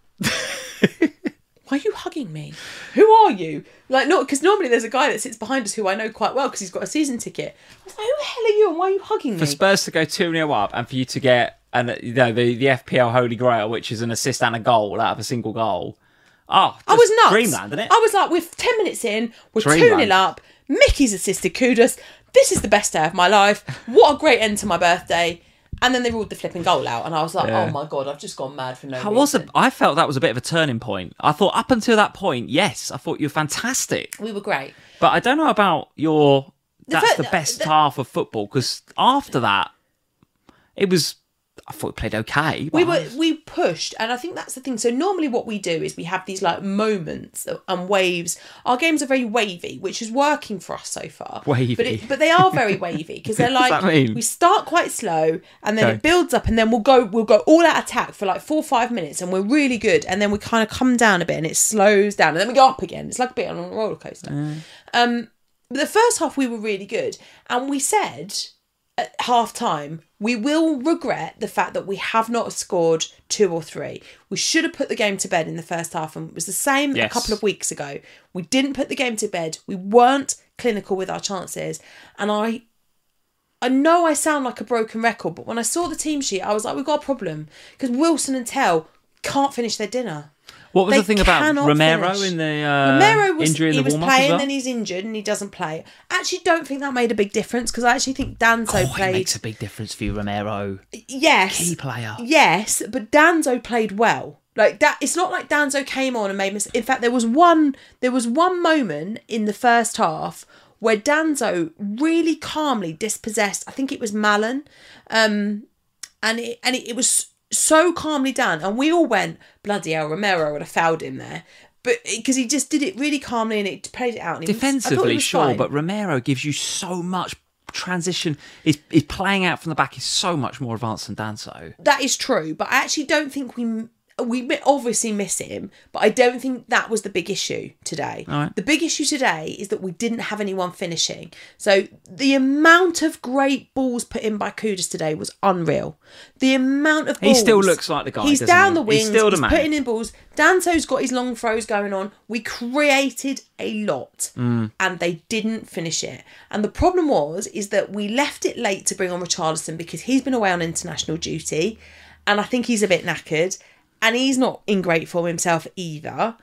why are you hugging me? Who are you? Like, not because normally there's a guy that sits behind us who I know quite well because he's got a season ticket. I was like, who the hell are you and why are you hugging me? For Spurs to go two nil up and for you to get an, you know, the, the F P L Holy Grail, which is an assist and a goal out of a single goal. Oh, I was nuts. Dreamland, isn't it? I was like, we're ten minutes in, we're Dreamland. two nil up, Mickey's assisted Kudus. This is the best day of my life. What a great end to my birthday. And then they ruled the flipping goal out, and I was like, Yeah. "Oh my god, I've just gone mad for no I reason." was. A, I felt that was a bit of a turning point. I thought up until that point, yes, I thought you were fantastic. We were great. But I don't know about your. That's fir- the best the- half of football because after that, it was. I thought we played okay. We but were we pushed, and I think that's the thing. So normally, what we do is we have these like moments and waves. Our games are very wavy, which is working for us so far. Wavy. but it, but they are very wavy because they're What does like that mean? we start quite slow, and then Okay. it builds up, and then we'll go we'll go all out attack for like four or five minutes, and we're really good, and then we kind of come down a bit, and it slows down, and then we go up again. It's like a bit on a roller coaster. Um, but the first half we were really good, and we said at half time, we will regret the fact that we have not scored two or three. We should have put the game to bed in the first half, and it was the same Yes. a couple of weeks ago. We didn't put the game to bed. We weren't clinical with our chances, and I I know I sound like a broken record, but when I saw the team sheet, I was like, we've got a problem because Wilson and Tell can't finish their dinner. What was They the thing about cannot Romero finish. in the uh, Romero was injury in he the was warm-up playing, as well? then he's injured and he doesn't play. I actually don't think that made a big difference because I actually think Danzo Oh, it played. makes a big difference for you, Romero. Yes, Key player. yes, but Danzo played well. Like that, it's not like Danzo came on and made mistakes. In fact, there was one there was one moment in the first half where Danzo really calmly dispossessed. I think it was Malin, um, and it and it, it was so calmly done, and we all went bloody hell. Romero would have fouled him there, but because he just did it really calmly and it played it out. And he was- I thought it Defensively, was sure, fine. but Romero gives you so much transition. He's, he's playing out from the back is so much more advanced than Danso. That is true, but I actually don't think we we obviously miss him, but I don't think that was the big issue today. All right. The big issue today is that we didn't have anyone finishing. So the amount of great balls put in by Kudus today was unreal. The amount of balls. He still looks like the guy, He's doesn't down he? the wings. He's still the man. putting in balls. Danto's got his long throws going on. We created a lot, Mm. and they didn't finish it. And the problem was is that we left it late to bring on Richarlison because he's been away on international duty, and I think he's a bit knackered. And he's not in great form himself either.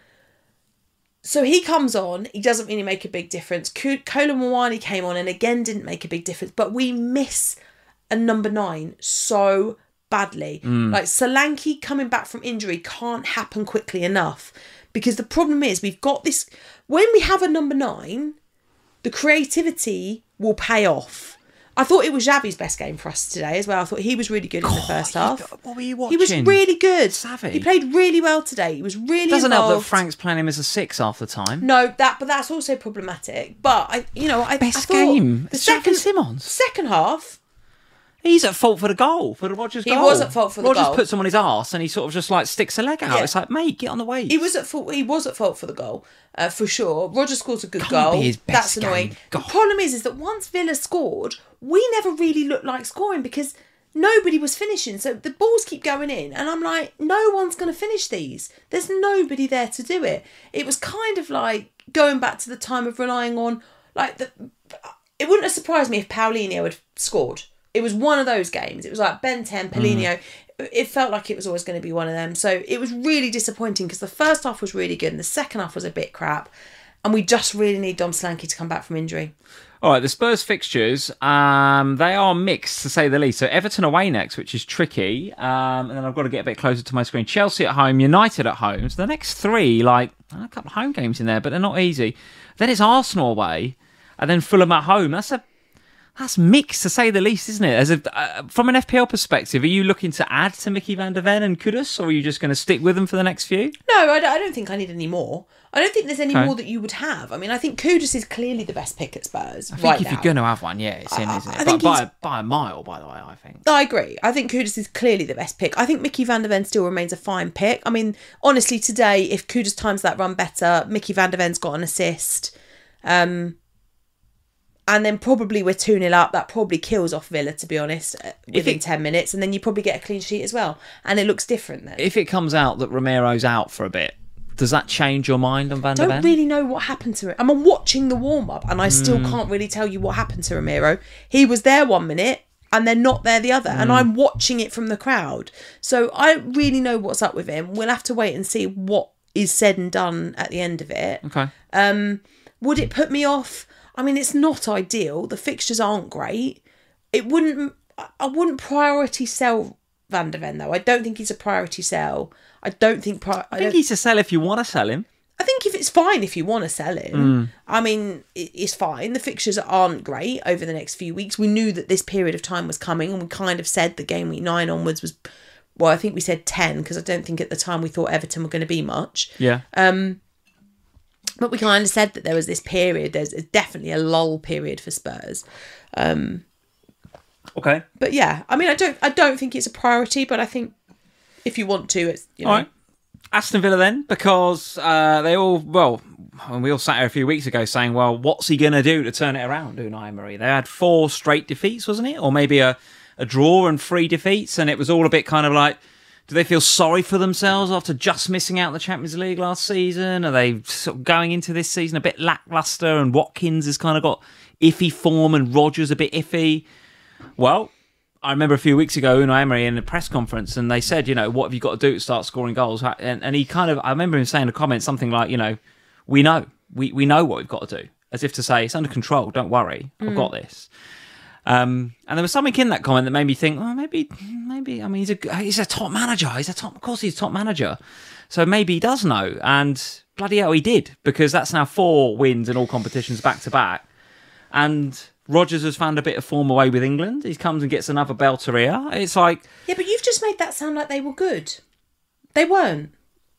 So he comes on, he doesn't really make a big difference. Kola Mwani came on and again didn't make a big difference. But we miss a number nine so badly. Mm. Like Solanke coming back from injury can't happen quickly enough. Because the problem is we've got this... When we have a number nine, the creativity will pay off. I thought it was Xavi's best game for us today as well. I thought he was really good in the first half. What were you He was watching? really good. Xavi? He played really well today. He was really Doesn't help involved. that Frank's playing him as a six half the time. No, that but that's also problematic. But I, you know, I Best I thought game. The It's Xavi second Simons. second half, He's at fault for the goal, for the Rodgers He goal. was at fault for the Rodgers goal. puts him on his arse and he sort of just like sticks a leg out. Yeah. It's like, mate, get on the weight. he was at fault. He was at fault for the goal, uh, for sure. Roger scores a good Can't goal. be his best That's annoying. game. The God. problem is, is that once Villa scored, we never really looked like scoring because nobody was finishing. So the balls keep going in, and I'm like, no one's going to finish these. There's nobody there to do it. It was kind of like going back to the time of relying on like the. It wouldn't have surprised me if Paulinho had scored. It was one of those games. It was like Ben ten, Paulinho. Mm. It felt like it was always going to be one of them. So it was really disappointing because the first half was really good and the second half was a bit crap. And we just really need Dom Solanke to come back from injury. All right, the Spurs fixtures, um, they are mixed, to say the least. So Everton away next, which is tricky. Um, and then I've got to get a bit closer to my screen. Chelsea at home, United at home. So the next three, like, a couple of home games in there, but they're not easy. Then it's Arsenal away. and then Fulham at home. That's a That's mixed, to say the least, isn't it? As a, uh, from an F P L perspective, are you looking to add to Mickey van der Ven and Kudus, or are you just going to stick with them for the next few? No, I don't, I don't think I need any more. I don't think there's any Okay. more that you would have. I mean, I think Kudus is clearly the best pick at Spurs I think right if now. you're going to have one, yeah, it's him, I- isn't it? I But think by, he's- by a mile, by the way, I think. I agree. I think Kudus is clearly the best pick. I think Mickey van der Ven still remains a fine pick. I mean, honestly, today, if Kudus times that run better, Mickey van der Ven's got an assist. Um... And then probably we're two nil up. That probably kills off Villa, to be honest, within it- ten minutes. And then you probably get a clean sheet as well. And it looks different then. If it comes out that Romero's out for a bit, does that change your mind on Van der I Ven? don't really know what happened to it. I'm watching the warm-up and I still can't really tell you what happened to Romero. He was there one minute and then not there the other. And I'm watching it from the crowd. So I don't really know what's up with him. We'll have to wait and see what is said and done at the end of it. Okay. Um, would it put me off? I mean, it's not ideal. The fixtures aren't great. It wouldn't. I wouldn't priority sell Van der Ven though. I don't think he's a priority sell. I don't think. Pri- I, I think don't, he's a sell if you want to sell him. I think if it's fine if you want to sell him. I mean, it, it's fine. The fixtures aren't great over the next few weeks. We knew that this period of time was coming, and we kind of said the game week nine onwards was. Well, I think we said ten because I don't think at the time we thought Everton were going to be much. Yeah. Um, but we kind of said that there was this period. There's definitely a lull period for Spurs. Um, okay. but yeah, I mean, I don't, I don't think it's a priority. But I think if you want to, it's you know. All right. Aston Villa then, because uh, they all, well, and we all sat here a few weeks ago saying, well, what's he going to do to turn it around, Unai Emery? They had four straight defeats, wasn't it? Or maybe a, a draw and three defeats, and it was all a bit kind of like, do they feel sorry for themselves after just missing out the Champions League last season? Are they sort of going into this season a bit lacklustre, and Watkins has kind of got iffy form and Rodgers a bit iffy? Well, I remember a few weeks ago, Unai Emery in a press conference, and they said, you know, what have you got to do to start scoring goals? And, and he kind of, I remember him saying in a comment something like, you know, we know, we, we know what we've got to do, as if to say, it's under control, don't worry, I've got this. Um, and there was something in that comment that made me think, oh, maybe, maybe, I mean, he's a, he's a top manager, he's a top, of course he's a top manager, so maybe he does know, and bloody hell he did, because that's now four wins in all competitions back to back, and Rodgers has found a bit of form away with England. He comes and gets another belter here. It's like... Yeah, but you've just made that sound like they were good. They weren't.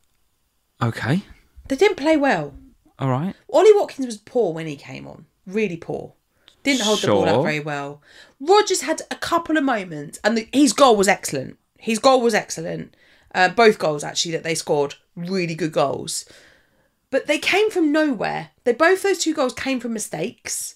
Okay. They didn't play well. All right. Ollie Watkins was poor when he came on. Really poor. Didn't hold the ball Sure. up very well. Rodgers had a couple of moments, and the, his goal was excellent. His goal was excellent. Uh, both goals, actually, that they scored. Really good goals. But they came from nowhere. They both those two goals came from mistakes.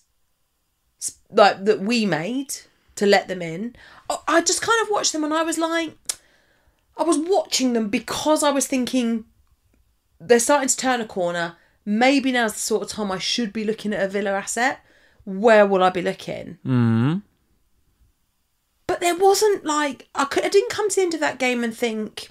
Like that we made to let them in. I just kind of watched them and I was like, I was watching them because I was thinking they're starting to turn a corner. Maybe now's the sort of time I should be looking at a Villa asset. Where will I be looking? Mm-hmm. But there wasn't like I could. I didn't come to the end of that game and think.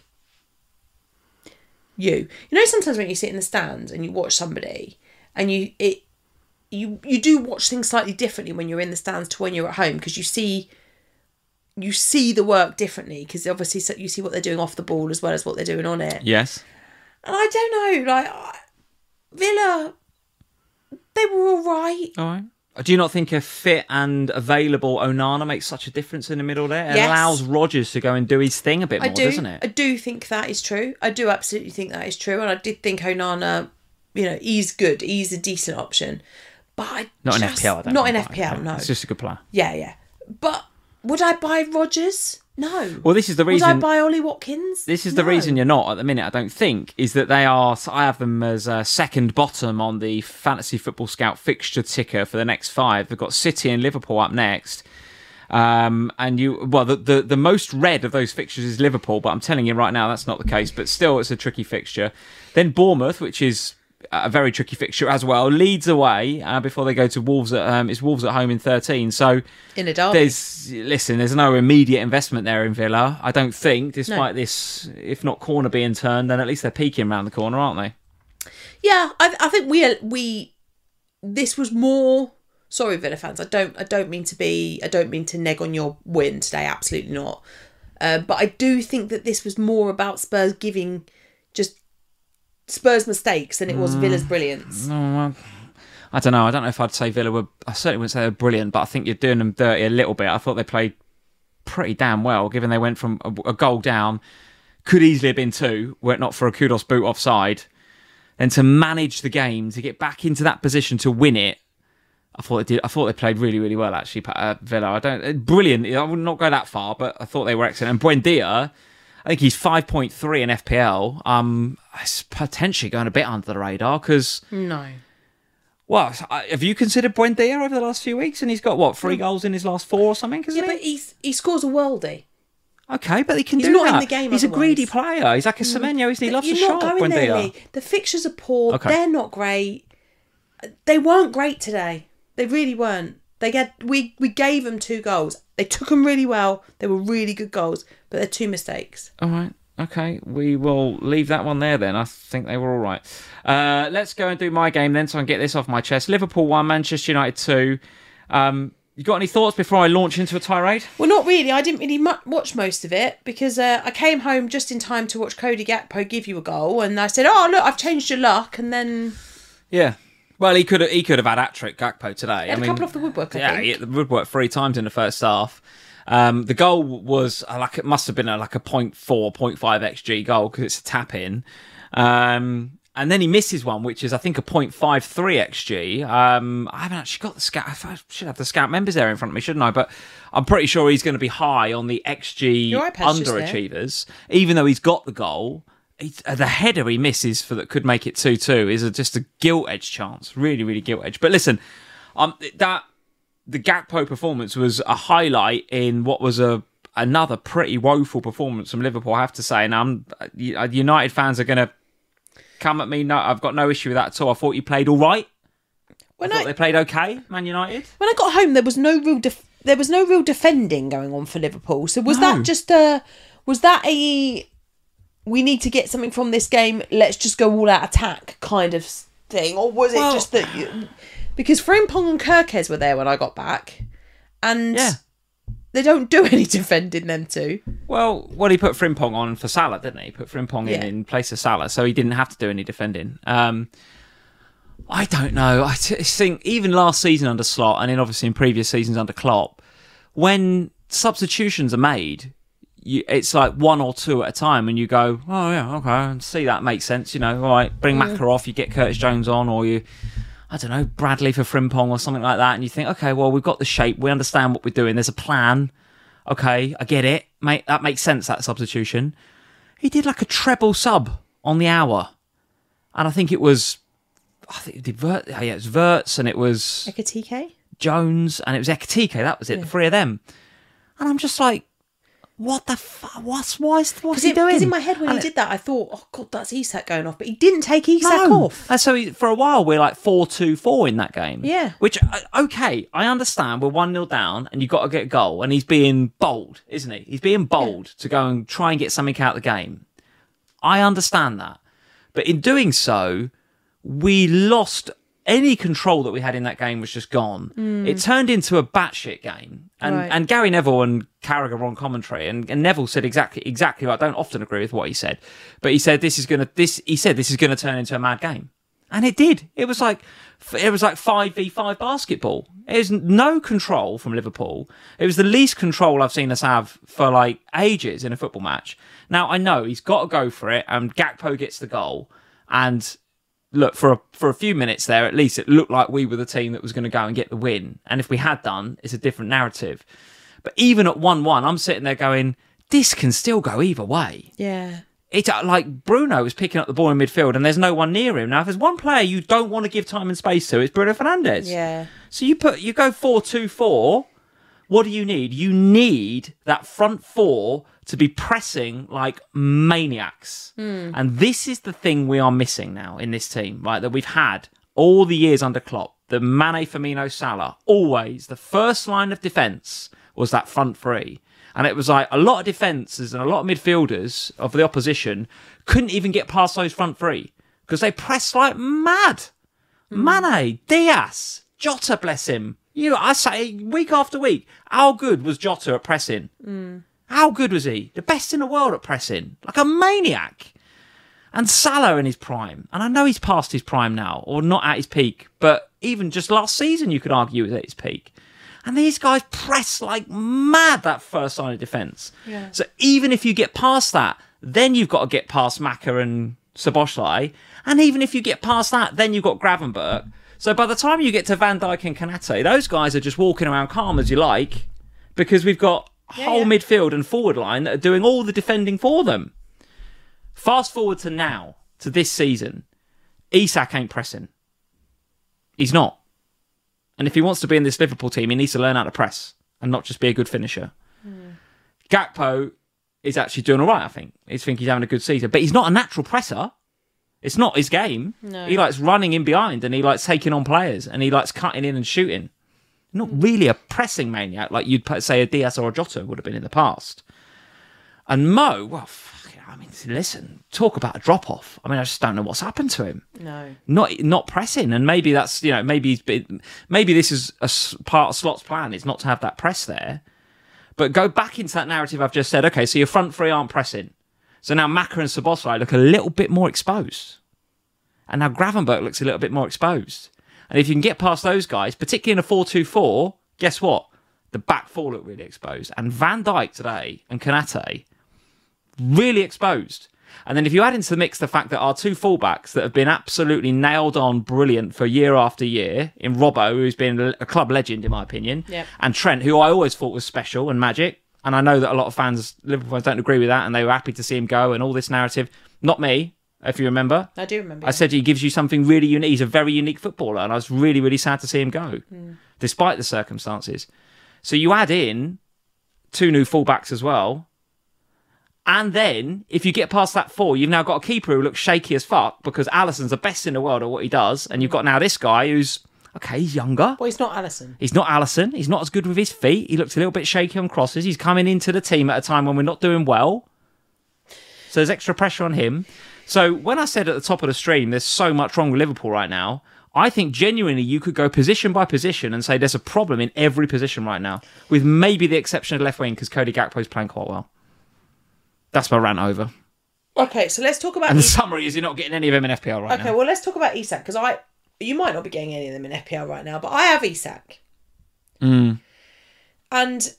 You, you know, sometimes when you sit in the stands and you watch somebody, and you it. You you do watch things slightly differently when you're in the stands to when you're at home because you see you see the work differently because obviously so you see what they're doing off the ball as well as what they're doing on it. Yes. And I don't know, like I- Villa, they were all right. All right. Do you not think a fit and available Onana makes such a difference in the middle there? It Yes. allows Rodgers to go and do his thing a bit I more, do, doesn't it? I do think that is true. I do absolutely think that is true, and I did think Onana, you know, he's good. He's a decent option. But I Not in just, F P L, I don't Not think, in but F P L, okay. no. It's just a good player. Yeah, yeah. But would I buy Rodgers? No. Well, this is the Would reason. I buy Ollie Watkins? This is the No. reason you're not at the minute, I don't think, is that they are, I have them as uh, second bottom on the Fantasy Football Scout fixture ticker for the next five. They've got City and Liverpool up next. Um, and you, well, the, the, the most red of those fixtures is Liverpool, but I'm telling you right now that's not the case, but still it's a tricky fixture. Then Bournemouth, which is a very tricky fixture as well. Leeds away uh, before they go to Wolves at um, it's Wolves at home in thirteen. So in a derby. there's listen, there's no immediate investment there in Villa. I don't think, despite no. this, if not corner being turned, then at least they're peeking around the corner, aren't they? Yeah, I, I think we we this was more. Sorry, Villa fans. I don't I don't mean to be. I don't mean to neg on your win today. Absolutely not. Uh, but I do think that this was more about Spurs giving just. Spurs' mistakes than it was Villa's brilliance. No, I don't know. I don't know if I'd say Villa were. I certainly wouldn't say they were brilliant, but I think you're doing them dirty a little bit. I thought they played pretty damn well, given they went from a, a goal down, could easily have been two, were it not for a kudos boot offside, and to manage the game, to get back into that position to win it. I thought they did. I thought they played really, really well. Actually, uh, Villa. I don't brilliant. I would not go that far, but I thought they were excellent. And Buendia, I think he's five point three in F P L. Um, it's potentially going a bit under the radar because no. Well, have you considered Buendia over the last few weeks? And he's got, what, three goals in his last four or something? Yeah, he? but he's, he scores a worldie. Okay, but he can he's do not that. in the game He's otherwise. a greedy player. He's like a Semenyo, isn't he? He loves You're a not shot, going Buendia. there, Lee. The fixtures are poor. Okay. They're not great. They weren't great today. They really weren't. They get we we gave them two goals. They took them really well. They were really good goals, but they're two mistakes. All right. Okay, we will leave that one there then. I think they were all right. Uh, let's go and do my game then so I can get this off my chest. Liverpool one, Manchester United two. Um, you got any thoughts before I launch into a tirade? Well, not really. I didn't really mu- watch most of it because uh, I came home just in time to watch Cody Gakpo give you a goal, and I said, "Oh, look, I've changed your luck," and then yeah. Well, he could have he could have had hat-trick Gakpo today. He had I a mean, couple off the woodwork, I yeah, think. he hit the woodwork three times in the first half. Um, the goal was uh, like it must have been a, like a point four, point five X G goal because it's a tap in. Um, and then he misses one, which is I think a point five three X G. Um, I haven't actually got the scout. I should have the scout members there in front of me, shouldn't I? But I'm pretty sure he's going to be high on the X G Your iPad's just there. underachievers, even though he's got the goal. He's, uh, the header he misses for that could make it two two is a, just a gilt edge chance. Really, really gilt edge. But listen, um, that. The Gakpo performance was a highlight in what was a another pretty woeful performance from Liverpool, I have to say. And I'm, United fans are going to come at me. No, I've got no issue with that at all. I thought you played all right. When I thought I, they played okay, Man United. When I got home, there was no real def- there was no real defending going on for Liverpool. So was No. that just a was that a we need to get something from this game? Let's just go all out attack kind of thing, or was it Well- just that? You, Because Frimpong and Kirkes were there when I got back, and Yeah. they don't do any defending, them two. Well, well, he put Frimpong on for Salah, didn't he? He put Frimpong in Yeah. in place of Salah, so he didn't have to do any defending. Um, I don't know. I t- think even last season under Slot, and then obviously in previous seasons under Klopp, when substitutions are made, you, it's like one or two at a time, and you go, oh yeah, okay, I see that makes sense. You know, all right, bring Macca off, you get Curtis Jones on, or you. I don't know, Bradley for Frimpong or something like that. And you think, okay, well, we've got the shape. We understand what we're doing. There's a plan. Okay, I get it. Mate, that makes sense, that substitution. He did like a treble sub on the hour. And I think it was, I think it did Vert, yeah, it was Verts and it was Ekatike? Jones and it was Ekatike. That was it, Yeah. the three of them. And I'm just like, what the fuck? What's, what's, what's he Because doing? in my head when And he it- did that, I thought, oh God, that's Isak going off. But he didn't take Isak No. off. And so he, for a while, we're like four two four in that game. Yeah. Which, uh, okay, I understand. We're one nil down and you've got to get a goal. And he's being bold, isn't he? He's being bold to go and try and get something out of the game. I understand that. But in doing so, we lost any control that we had in that game was just gone. It turned into a batshit game. And Right. and Gary Neville and Carragher were on commentary, and, and Neville said exactly exactly what I don't often agree with what he said. But he said this is gonna this he said this is gonna turn into a mad game. And it did. It was like it was like five v five basketball. It was no control from Liverpool. It was the least control I've seen us have for like ages in a football match. Now I know he's got to go for it, and Gakpo gets the goal. And look, for a, for a few minutes there, at least it looked like we were the team that was going to go and get the win. And if we had done, it's a different narrative. But even at one one, I'm sitting there going, this can still go either way. Yeah. It's like Bruno was picking up the ball in midfield and there's no one near him. Now, if there's one player you don't want to give time and space to, it's Bruno Fernandes. Yeah. So you put you go four two four. What do you need? You need that front four to be pressing like maniacs. And this is the thing we are missing now in this team, right? That we've had all the years under Klopp. The Mane, Firmino, Salah. Always the first line of defence was that front three. And it was like a lot of defences and a lot of midfielders of the opposition couldn't even get past those front three because they pressed like mad. Mane, Diaz, Jota, bless him. You know, I say week after week, how good was Jota at pressing? How good was he? The best in the world at pressing, like a maniac. And Salah in his prime. And I know he's past his prime now, or not at his peak, but even just last season you could argue he was at his peak. And these guys press like mad that first line of defence. Yeah. So even if you get past that, then you've got to get past Maka and Szoboszlai. And even if you get past that, then you've got Gravenberch. So by the time you get to Van Dijk and Konate, those guys are just walking around calm as you like, because we've got yeah, whole yeah. midfield and forward line that are doing all the defending for them. Fast forward to now, to this season, Isak ain't pressing. He's not. And if he wants to be in this Liverpool team, he needs to learn how to press and not just be a good finisher. Mm. Gakpo is actually doing all right, I think. I think he's having a good season. But he's not a natural presser. It's not his game. No. He likes running in behind and he likes taking on players and he likes cutting in and shooting. Not really a pressing maniac like you'd say a Diaz or a Jota would have been in the past. And Mo, well, fuck it, I mean, listen, talk about a drop-off. I mean, I just don't know what's happened to him. No. Not not pressing. And maybe that's, you know, maybe he's been, maybe this is a part of Slot's plan, is not to have that press there. But go back into that narrative I've just said. Okay, so your front three aren't pressing. So now Maka and Szoboszlai look a little bit more exposed. And now Gravenberch looks a little bit more exposed. And if you can get past those guys, particularly in a four two four, guess what? The back four look really exposed. And Van Dijk today and Konate, really exposed. And then if you add into the mix the fact that our two fullbacks that have been absolutely nailed on brilliant for year after year, in Robbo, who's been a club legend in my opinion, yep. and Trent, who I always thought was special and magic. And I know that a lot of fans, Liverpool fans, don't agree with that, and they were happy to see him go and all this narrative. Not me, if you remember. I do remember. I said he gives you something really unique. He's a very unique footballer, and I was really, really sad to see him go, mm. despite the circumstances. So you add in two new fullbacks as well, and then if you get past that four, you've now got a keeper who looks shaky as fuck because Alisson's the best in the world at what he does, and you've got now this guy who's, okay, he's younger. Well, he's not Alisson. He's not Alisson. He's not as good with his feet. He looks a little bit shaky on crosses. He's coming into the team at a time when we're not doing well. So there's extra pressure on him. So when I said at the top of the stream, there's so much wrong with Liverpool right now, I think genuinely you could go position by position and say there's a problem in every position right now, with maybe the exception of left wing because Cody Gakpo's playing quite well. That's my rant over. Okay, so let's talk about... And the Isak. summary is you're not getting any of them in F P L right okay, now. Okay, well, let's talk about Isak, because I... You might not be getting any of them in F P L right now, but I have Isak. Mm. And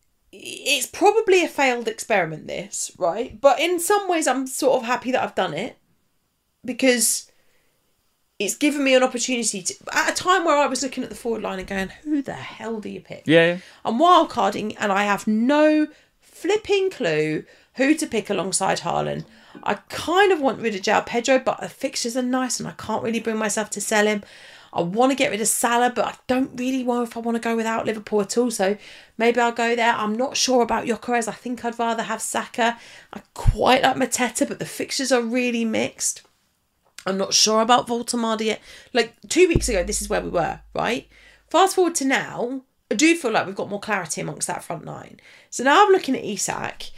it's probably a failed experiment, this, right? But in some ways, I'm sort of happy that I've done it, because it's given me an opportunity to... At a time where I was looking at the forward line and going, who the hell do you pick? Yeah, yeah. I'm wildcarding, and I have no flipping clue who to pick alongside Haaland. I kind of want rid of João Pedro, but the fixtures are nice and I can't really bring myself to sell him. I want to get rid of Salah, but I don't really know if I want to go without Liverpool at all, so maybe I'll go there. I'm not sure about Gyökeres. I think I'd rather have Saka. I quite like Mateta, but the fixtures are really mixed. I'm not sure about Voltemade yet. Like, two weeks ago, this is where we were, right? Fast forward to now, I do feel like we've got more clarity amongst that front line. So now I'm looking at Isak,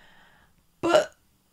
but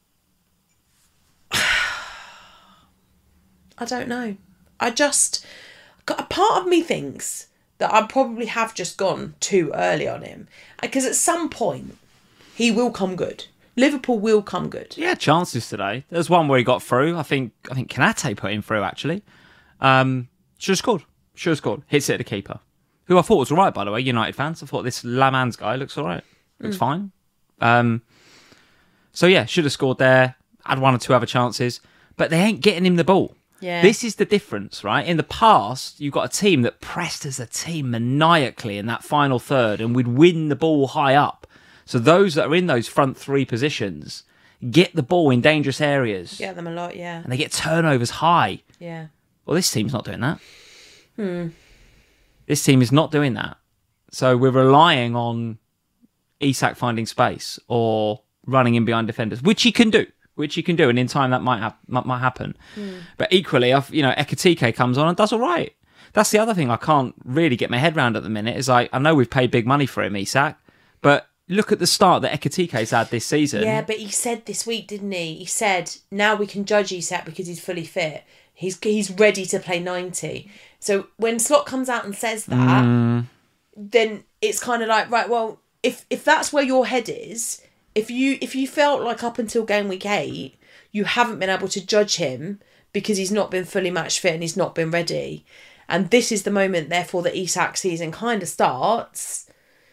I don't know. I just... A part of me thinks that I probably have just gone too early on him. Because at some point, he will come good. Liverpool will come good. Yeah, chances today. There's one where he got through. I think I think Konate put him through, actually. Um, should have scored. Should have scored. Hits it at the keeper. Who I thought was all right, by the way, United fans. I thought this Lamans guy looks all right. Looks mm. fine. Um, so, yeah, should have scored there. Had one or two other chances. But they ain't getting him the ball. Yeah. This is the difference, right? In the past, you've got a team that pressed as a team maniacally in that final third and would win the ball high up. So those that are in those front three positions get the ball in dangerous areas. Get them a lot, yeah. And they get turnovers high. Yeah. Well, this team's not doing that. Hmm. This team is not doing that. So we're relying on Isak finding space or running in behind defenders, which he can do. Which he can do, and in time that might ha- might happen. Mm. But equally, you know, Ekitike comes on and does all right. That's the other thing I can't really get my head around at the minute. Is like I know we've paid big money for him, Isak, but look at the start that Ekitike's had this season. Yeah, but he said this week, didn't he? He said now we can judge Isak because he's fully fit. He's he's ready to play ninety. So when Slot comes out and says that, mm. then it's kind of like, right, well, if if that's where your head is. If you if you felt like up until game week eight, you haven't been able to judge him because he's not been fully match fit and he's not been ready. And this is the moment, therefore, that Isak season kind of starts.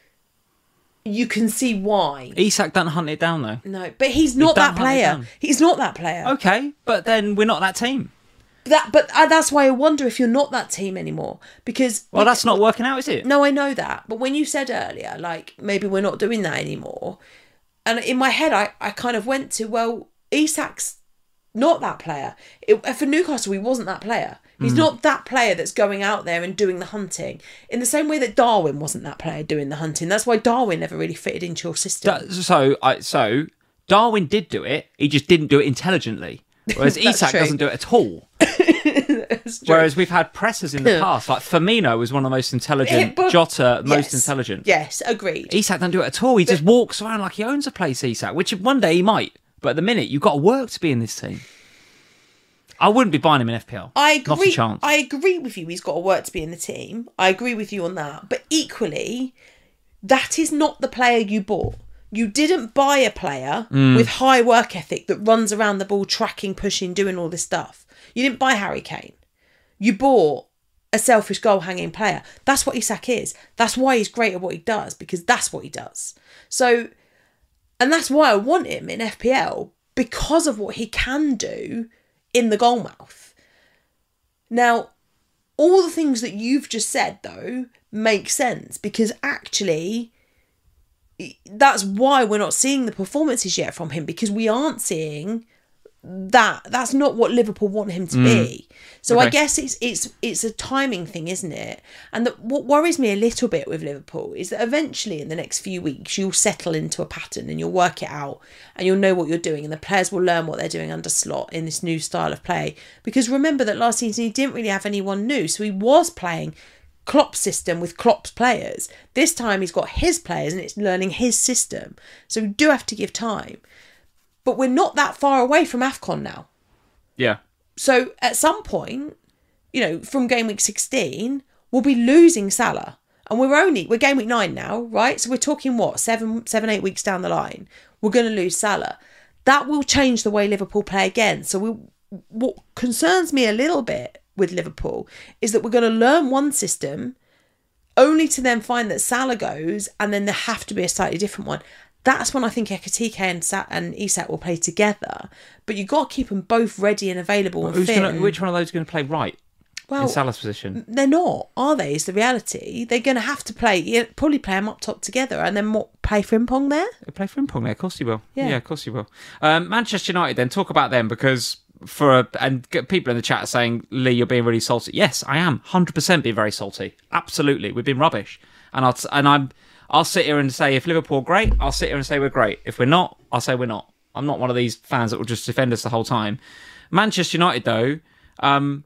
You can see why. Isak doesn't hunt it down, though. No, but he's not He that don't hunt it player. down. He's not that player. Okay, but then we're not that team. That, but uh, that's why I wonder if you're not that team anymore. Because Well, that's not working out, is it? no, I know that. But when you said earlier, like, maybe we're not doing that anymore, and in my head, I, I kind of went to, well, Isak's not that player. It, for Newcastle, he wasn't that player. He's mm. not that player that's going out there and doing the hunting. In the same way that Darwin wasn't that player doing the hunting. That's why Darwin never really fitted into your system. Da- so, I, so Darwin did do it. He just didn't do it intelligently. Whereas Isak true. doesn't do it at all. Whereas we've had pressers in the past, like Firmino was one of the most intelligent, It- but- Jota yes, most intelligent. Yes, agreed. Isak doesn't do it at all. He just walks around like he owns a place, Isak, which one day he might. But at the minute, you've got to work to be in this team. I wouldn't be buying him in F P L. I agree. Not a chance. I agree with you. He's got to work to be in the team. I agree with you on that. But equally, that is not the player you bought. You didn't buy a player Mm. with high work ethic that runs around the ball, tracking, pushing, doing all this stuff. You didn't buy Harry Kane. You bought a selfish goal-hanging player. That's what Isak is. That's why he's great at what he does, because that's what he does. So, and that's why I want him in F P L, because of what he can do in the goal mouth. Now, all the things that you've just said, though, make sense, because actually, that's why we're not seeing the performances yet from him, because we aren't seeing that. That's not what Liverpool want him to mm. be. So okay. I guess it's it's it's a timing thing, isn't it? And that what worries me a little bit with Liverpool is that eventually in the next few weeks you'll settle into a pattern and you'll work it out and you'll know what you're doing, and the players will learn what they're doing under Slot in this new style of play. Because remember that last season he didn't really have anyone new, so he was playing Klopp's system with Klopp's players. This time he's got his players and it's learning his system. So we do have to give time. But we're not that far away from AFCON now. Yeah. So at some point, you know, from game week sixteen, we'll be losing Salah. And we're only, we're game week nine now, right? So we're talking what, seven, seven, eight weeks down the line. We're going to lose Salah. That will change the way Liverpool play again. So we, what concerns me a little bit with Liverpool is that we're going to learn one system only to then find that Salah goes and then there have to be a slightly different one. That's when I think Ekitike and Sa- and Isak will play together. But you've got to keep them both ready and available and Who's fit. Gonna, and... Which one of those is going to play right well, in Salah's position? They're not, are they? Is the reality. They're going to have to play, yeah, probably play them up top together and then what, play Frimpong there? They play Frimpong there, of course you will. Yeah, yeah of course you will. Um, Manchester United then, talk about them, because for a, and people in the chat are saying, Lee, you're being really salty. Yes, I am. one hundred percent being very salty. Absolutely. We've been rubbish. And, I'll, and I'm... I'll sit here and say if Liverpool are great, I'll sit here and say we're great. If we're not, I'll say we're not. I'm not one of these fans that will just defend us the whole time. Manchester United, though, um,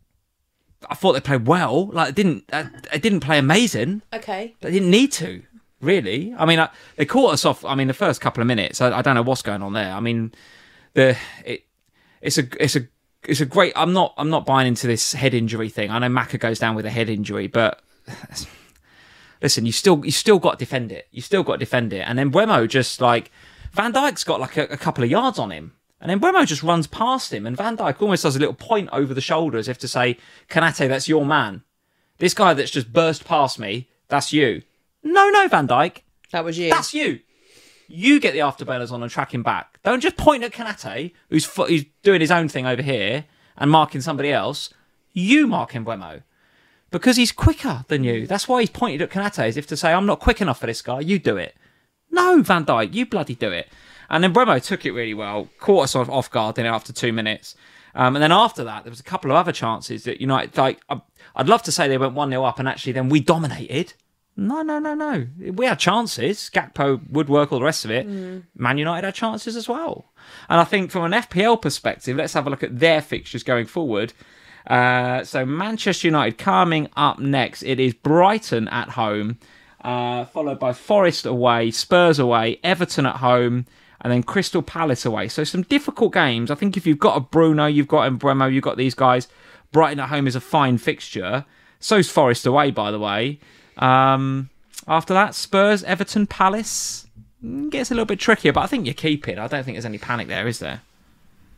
I thought they played well. Like, it didn't, uh, it didn't play amazing. Okay. They didn't need to, really. I mean, I, they caught us off. I mean, the first couple of minutes, I, I don't know what's going on there. I mean, the it, it's a it's a it's a great. I'm not I'm not buying into this head injury thing. I know Maka goes down with a head injury, but. Listen, you still you still got to defend it. You still got to defend it. And then Mbeumo just like... Van Dijk's got like a, a couple of yards on him. And then Mbeumo just runs past him. And Van Dijk almost does a little point over the shoulder as if to say, Konate, that's your man. This guy that's just burst past me, that's you. No, no, Van Dijk. That was you. That's you. You get the afterburners on and track him back. Don't just point at Konate, who's, who's doing his own thing over here, and marking somebody else. You mark Mbeumo. Because he's quicker than you. That's why he's pointed at Konate as if to say, I'm not quick enough for this guy, you do it. No, Van Dijk, you bloody do it. And then Mbeumo took it really well, caught us off, off guard in it after two minutes. Um, and then after that, there was a couple of other chances that United, like, I'd love to say they went one nil up and actually then we dominated. No, no, no, no. We had chances. Gakpo, Woodwork, all the rest of it. Mm. Man United had chances as well. And I think from an F P L perspective, let's have a look at their fixtures going forward. Uh, so Manchester United coming up next. It is Brighton at home, uh, followed by Forest away, Spurs away, Everton at home, and then Crystal Palace away. So some difficult games. I think if you've got a Bruno, you've got Mbeumo, you've got these guys. Brighton at home is a fine fixture. So's Forest away, by the way. Um, after that, Spurs, Everton, Palace. Gets a little bit trickier, but I think you keep it. I don't think there's any panic there, is there?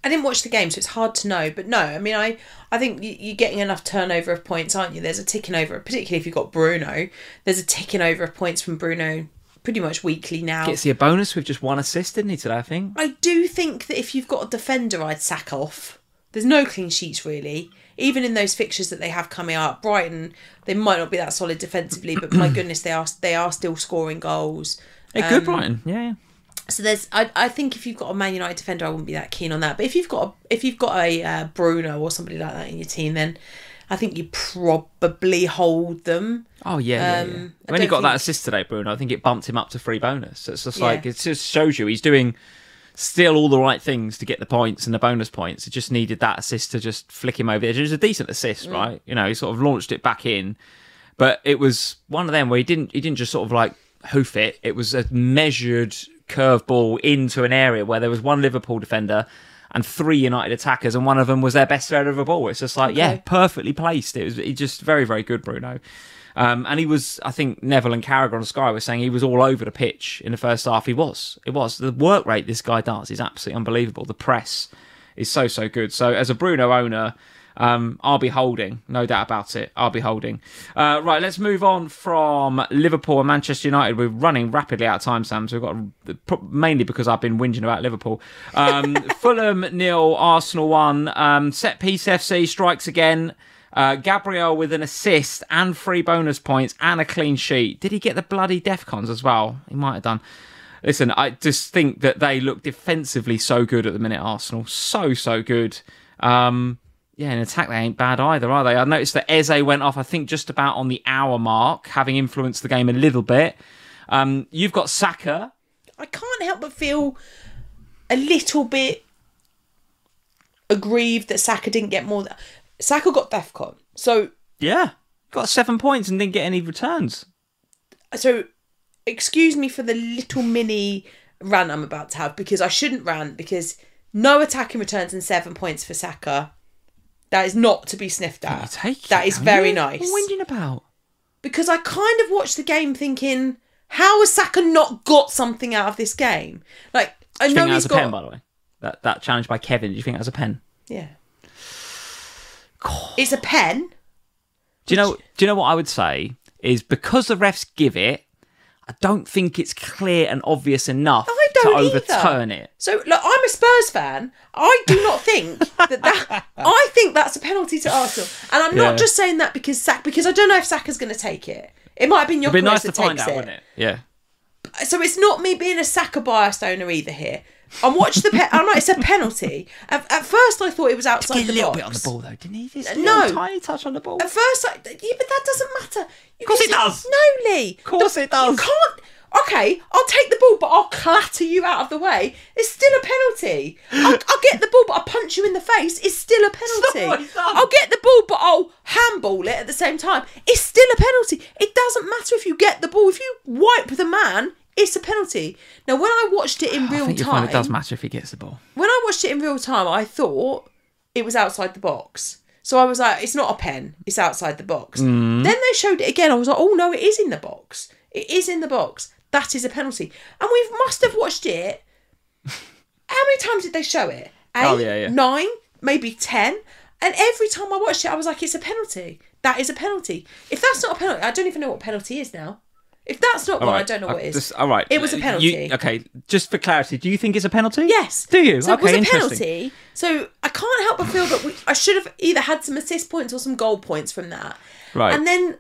I didn't watch the game, so it's hard to know. But no, I mean, I, I think you're getting enough turnover of points, aren't you? There's a ticking over, particularly if you've got Bruno. There's a ticking over of points from Bruno pretty much weekly now. Gets you a bonus with just one assist, didn't he, today, I think? I do think that if you've got a defender, I'd sack off. There's no clean sheets, really. Even in those fixtures that they have coming up, Brighton, they might not be that solid defensively, but my goodness, they are they are still scoring goals. Hey, Um, good Brighton, yeah, yeah. So there's, I, I think if you've got a Man United defender, I wouldn't be that keen on that. But if you've got a, if you've got a uh, Bruno or somebody like that in your team, then I think you probably hold them. Oh yeah, Um, yeah, yeah. I When he don't got that think- assist today, Bruno, I think it bumped him up to free bonus. So it's just Yeah. like it just shows you he's doing still all the right things to get the points and the bonus points. It just needed that assist to just flick him over the edge. It was a decent assist, Mm. right? You know, he sort of launched it back in, but it was one of them where he didn't he didn't just sort of like hoof it. It was a measured curve ball into an area where there was one Liverpool defender and three United attackers, and one of them was their best thread of a ball. It's just like, Okay. yeah, perfectly placed. It was he just very, very good, Bruno. Um, and he was, I think Neville and Carragher on Sky were saying he was all over the pitch in the first half. He was. It was. The work rate this guy does is absolutely unbelievable. The press is so, so good. So as a Bruno owner, um, I'll be holding. No doubt about it. I'll be holding. Uh, right, let's move on from Liverpool and Manchester United. We're running rapidly out of time, Sam, so we've got, mainly because I've been whinging about Liverpool. Um, Fulham nil, Arsenal one. Um, set piece F C strikes again. Uh, Gabriel with an assist and three bonus points and a clean sheet. Did he get the bloody DEFCONs as well? He might have done. Listen, I just think that they look defensively so good at the minute, Arsenal. So, so good. Um, yeah, in attack, they ain't bad either, are they? I noticed that Eze went off, I think, just about on the hour mark, having influenced the game a little bit. Um, you've got Saka. I can't help but feel a little bit aggrieved that Saka didn't get more. Th- Saka got DEFCON. So, Yeah. Got seven points and didn't get any returns. so excuse me for the little mini rant I'm about to have, because I shouldn't rant, because no attacking returns and seven points for Saka. That is not to be sniffed You at. take it, That is don't very you? nice. What are you whinging about? Because I kind of watched the game thinking, how has Saka not got something out of this game? Like, I Do you know think that he's was a got... pen, by the way? That, that challenge by Kevin, do you think that was a pen? Yeah. It's a pen. Do you know? Do you know what I would say is because the refs give it, I don't think it's clear and obvious enough I to don't overturn either. it. So, look, I'm a Spurs fan. I do not think that that... I think that's a penalty to Arsenal. And I'm Yeah. not just saying that because Saka, because I don't know if Saka's going to take it. It might have been It'd be Gyökeres nice to that find takes out, it. wouldn't it? Yeah. So it's not me being a Saka biased owner either here. I'm watching the... Pe- I'm like, it's a penalty. At, at first, I thought it was outside Get the a little box. bit on the ball, though, didn't he? Just a No. little tiny touch on the ball. At first, I, yeah, but that doesn't matter. Of course it does. No, Lee. Of course it does. You can't. Okay, I'll take the ball, but I'll clatter you out of the way. It's still a penalty. I'll, I'll get the ball, but I'll punch you in the face. It's still a penalty. not what he's done. I'll get the ball, but I'll handball it at the same time. It's still a penalty. It doesn't matter if you get the ball. If you wipe the man, it's a penalty. Now, when I watched it in I real think you'll time, find it does matter if he gets the ball. when I watched it in real time, I thought it was outside the box. So I was like, it's not a pen, it's outside the box. Mm. Then they showed it again. I was like, oh no, it is in the box. It is in the box. That is a penalty. And we must have watched it. How many times did they show it? Eight, Oh, yeah, yeah. nine, maybe ten. And every time I watched it, I was like, it's a penalty. That is a penalty. If that's not a penalty, I don't even know what penalty is now. If that's not All one, right. I don't know Uh, what it is. just- all right. It was a You- penalty. okay, just for clarity, do you think it's a penalty? Yes. Do you? So okay, it was a interesting. penalty. So I can't help but feel that we, I should have either had some assist points or some goal points from that. Right. And then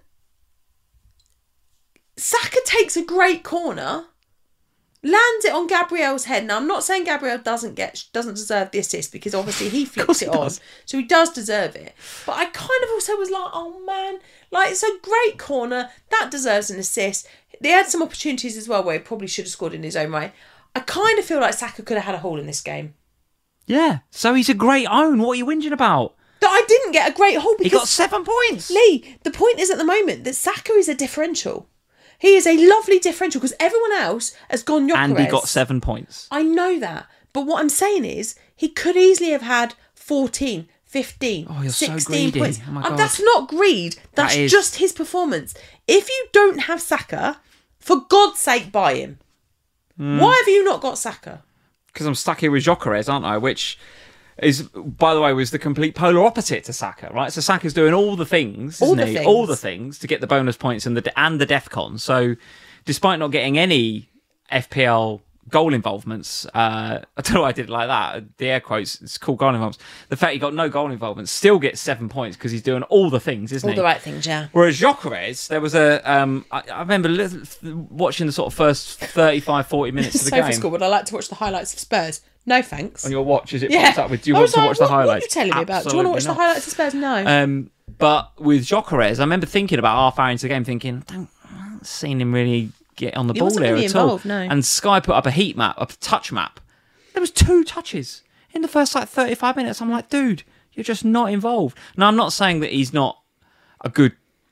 Saka takes a great corner, lands it on Gabriel's head. Now I'm not saying Gabriel doesn't get doesn't deserve the assist, because obviously he flicks course it he on, does. so he does deserve it. But I kind of also was like, oh man, like it's a great corner that deserves an assist. They had some opportunities as well where he probably should have scored in his own right. I kind of feel like Saka could have had a haul in this game. Yeah, so he's a great own. What are you whinging about? That I didn't get a great haul He because got seven points. Lee, the point is at the moment that Saka is a differential. He is a lovely differential because everyone else has gone Gyökeres. And he got seven points. I know that. But what I'm saying is he could easily have had fourteen, fifteen, Oh, you're so sixteen greedy. points. Oh my And God. that's not greed. That's That is. just his performance. If you don't have Saka, for God's sake, buy him. Hmm. Why have you not got Saka? Because I'm stuck here with Gyökeres, aren't I? Which, is, by the way, was the complete polar opposite to Saka, right? So Saka's doing all the things, isn't All the he? things. All the things to get the bonus points and the and the DEFCON. So despite not getting any F P L goal involvements, uh, I don't know why I did it like that. The air quotes, it's called goal involvements. The fact he got no goal involvement still gets seven points because he's doing all the things, isn't All he? the right things, yeah. Whereas Gyökeres, there was a, um, I, I remember li- watching the sort of first thirty-five, forty minutes of the Sophie game. School, would I like to watch the highlights of Spurs? No, thanks. On your watch, as it Yeah. pops up with, do you I want was to like, watch the what, highlights? What are you telling me about? Do you want to watch Absolutely the not. highlights of Spurs? No. Um, but with Gyökeres, I remember thinking about half hour into the game, thinking, I don't, I haven't seen him really get on the He ball wasn't there really at involved, all. no. And Sky put up a heat map, a touch map. There was two touches in the first like thirty-five minutes. I'm like, dude, you're just not involved. Now, I'm not saying that he's not a good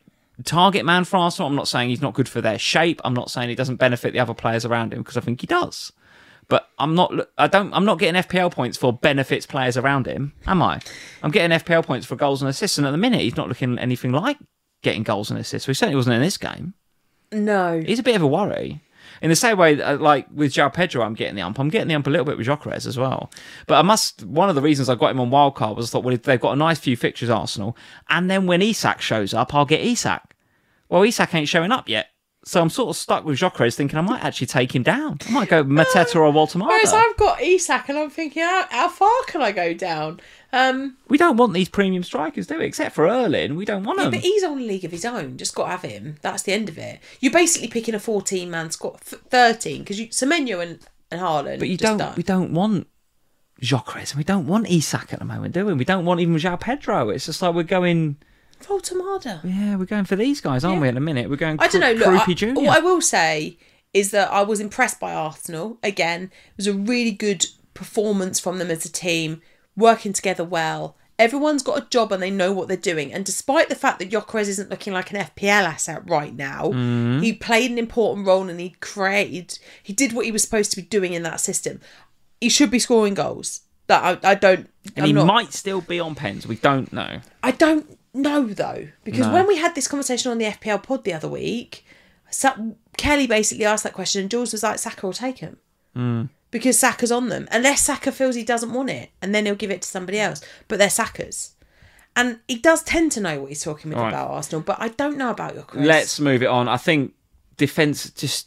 target man for Arsenal. I'm not saying he's not good for their shape. I'm not saying he doesn't benefit the other players around him, because I think he does. But I'm not. I don't. I'm not getting F P L points for benefits players around him, am I? I'm getting F P L points for goals and assists, and at the minute he's not looking anything like getting goals and assists. Well, he certainly wasn't in this game. No. He's a bit of a worry. In the same way, uh, like with João Pedro, I'm getting the ump. I'm getting the ump a little bit with Gyökeres as well. But I must. One of the reasons I got him on wildcard was I thought, well, if they've got a nice few fixtures, Arsenal, and then when Isak shows up, I'll get Isak. Well, Isak ain't showing up yet. So I'm sort of stuck with Gyökeres, thinking I might actually take him down. I might go Mateta or Walter Whereas Marda. I've got Isak and I'm thinking, how, how far can I go down? Um, We don't want these premium strikers, do we? Except for Erling, we don't want yeah, them. but he's on a league of his own. Just got to have him. That's the end of it. You're basically picking a fourteen-man squad, thirteen, because you Semenyo and, and Haaland. But you just don't. done. We don't want Gyökeres, and we don't want Isak at the moment, do we? We don't want even João Pedro. It's just like we're going. Voltamada. Yeah, we're going for these guys, aren't Yeah. we? In a minute, we're going. I don't know. Look, Krupi I, Junior what I will say is that I was impressed by Arsenal. Again, it was a really good performance from them as a team, working together well. Everyone's got a job and they know what they're doing. And despite the fact that Gyökeres isn't looking like an F P L asset right now, Mm-hmm. he played an important role and he created, he did what he was supposed to be doing in that system. He should be scoring goals. That I, I don't. and I'm he not, might still be on pens. We don't know. I don't know though, because No. when we had this conversation on the F P L pod the other week, Sa- Kelly basically asked that question, and Jules was like, "Saka will take him Mm. because Saka's on them, unless Saka feels he doesn't want it, and then he'll give it to somebody else." But they're Saka's, and he does tend to know what he's talking with Right. about Arsenal. But I don't know about your Chris. Let's move it on. I think defense just,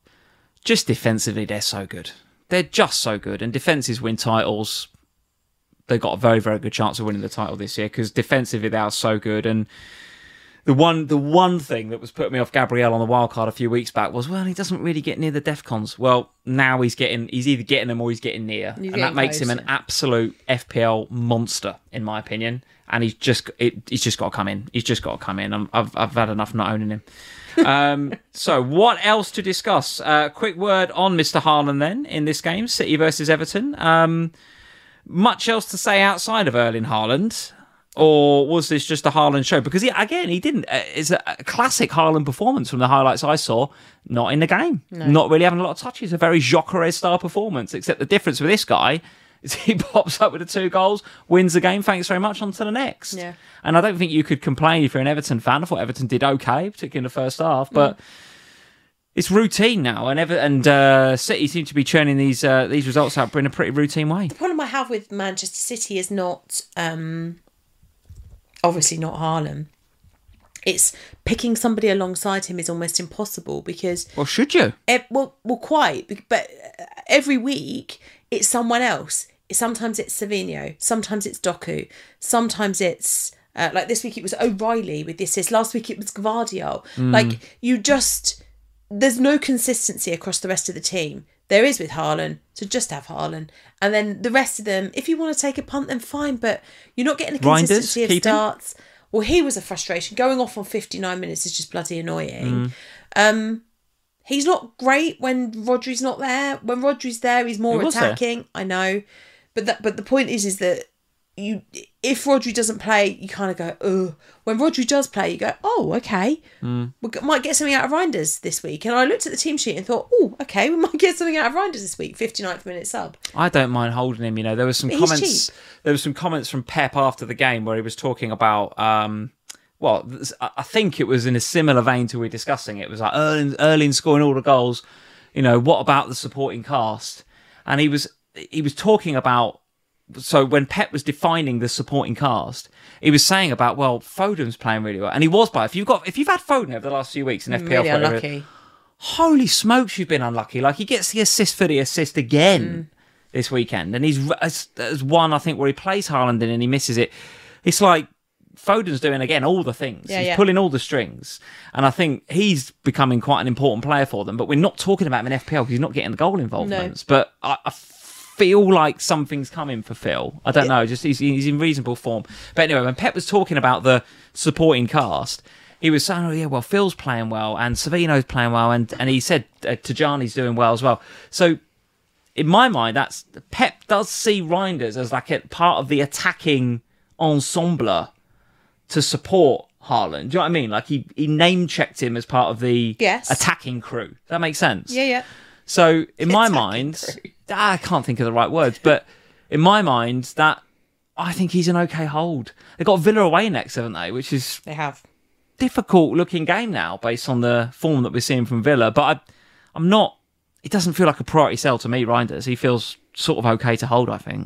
just defensively, they're so good. They're just so good, and defenses win titles. They've got a very, very good chance of winning the title this year because defensively they are so good. And the one, the one thing that was putting me off Gabriel on the wild card a few weeks back was, well, he doesn't really get near the DEFCONs. Well, now he's getting, he's either getting them or he's getting near, He's and getting that makes close, him an yeah. absolute F P L monster in my opinion. And he's just, it, he's just got to come in. He's just got to come in. I'm, I've, I've had enough not owning him. um, so what else to discuss? Uh, quick word on Mister Haaland then in this game, City versus Everton. Um, much else to say outside of Erling Haaland, or was this just a Haaland show? Because he, again, he didn't. Uh, it's a, a classic Haaland performance from the highlights I saw. Not in the game. No. Not really having a lot of touches. A very Gyökeres style performance. Except the difference with this guy is he pops up with the two goals, wins the game. Thanks very much. On to the next. Yeah. And I don't think you could complain if you're an Everton fan. I thought Everton did okay, particularly in the first half, but. Mm. It's routine now, and Ever- and uh, City seem to be churning these uh, these results out in a pretty routine way. The problem I have with Manchester City is not, um, obviously not Haaland. It's picking somebody alongside him is almost impossible because... Well, should you? It, well, well, quite. But every week, it's someone else. Sometimes it's Savinho. Sometimes it's Doku. Sometimes it's... Uh, like this week, it was O'Reilly with the assist. Last week, it was Gvardiol. Mm. Like, you just... There's no consistency across the rest of the team. There is with Haaland, so just have Haaland. And then the rest of them, if you want to take a punt, then fine, but you're not getting a consistency Reinders, of keeping. starts. Well, he was a frustration. Going off on fifty-nine minutes is just bloody annoying. Mm. Um, he's not great when Rodri's not there. When Rodri's there, he's more He was attacking. There. I know. But that, but the point is, is that you, if Rodri doesn't play, you kind of go, ugh. When Rodri does play, you go, oh, okay. Mm. We might get something out of Reinders this week. And I looked at the team sheet and thought, oh, okay, we might get something out of Reinders this week. fifty-ninth minute sub. I don't mind holding him. You know, there was some But he's comments. cheap. There was some comments from Pep after the game where he was talking about. Um, well, I think it was in a similar vein to we were discussing. It was like Erling, Erling scoring all the goals. You know, what about the supporting cast? And he was he was talking about so when Pep was defining the supporting cast, he was saying about, well, Foden's playing really well, and he was. But if you've got, if you've had Foden over the last few weeks in F P L, really whatever, unlucky. Holy smokes, you've been unlucky. Like, he gets the assist for the assist again mm. this weekend, and he's as, as one I think where he plays Haaland in and he misses it. It's like Foden's doing again all the things. Yeah, he's yeah. pulling all the strings, and I think he's becoming quite an important player for them. But we're not talking about him in F P L because he's not getting the goal involvements. No. But I, I feel like something's coming for Phil. I don't know, just he's, he's in reasonable form. But anyway, when Pep was talking about the supporting cast, he was saying, oh yeah, well, Phil's playing well and Savino's playing well, and, and he said uh, Tajani's doing well as well. So in my mind, that's Pep does see Reinders as like a part of the attacking ensemble to support Haaland. Do you know what I mean? Like he, he name-checked him as part of the yes. attacking crew. Does that make sense? Yeah, yeah. So in my mind, I can't think of the right words, but in my mind, that I think he's an okay hold. They've got Villa away next, haven't they? Which is they have difficult looking game now based on the form that we're seeing from Villa. But I, I'm not. It doesn't feel like a priority sell to me, Reinders. He feels sort of okay to hold. I think.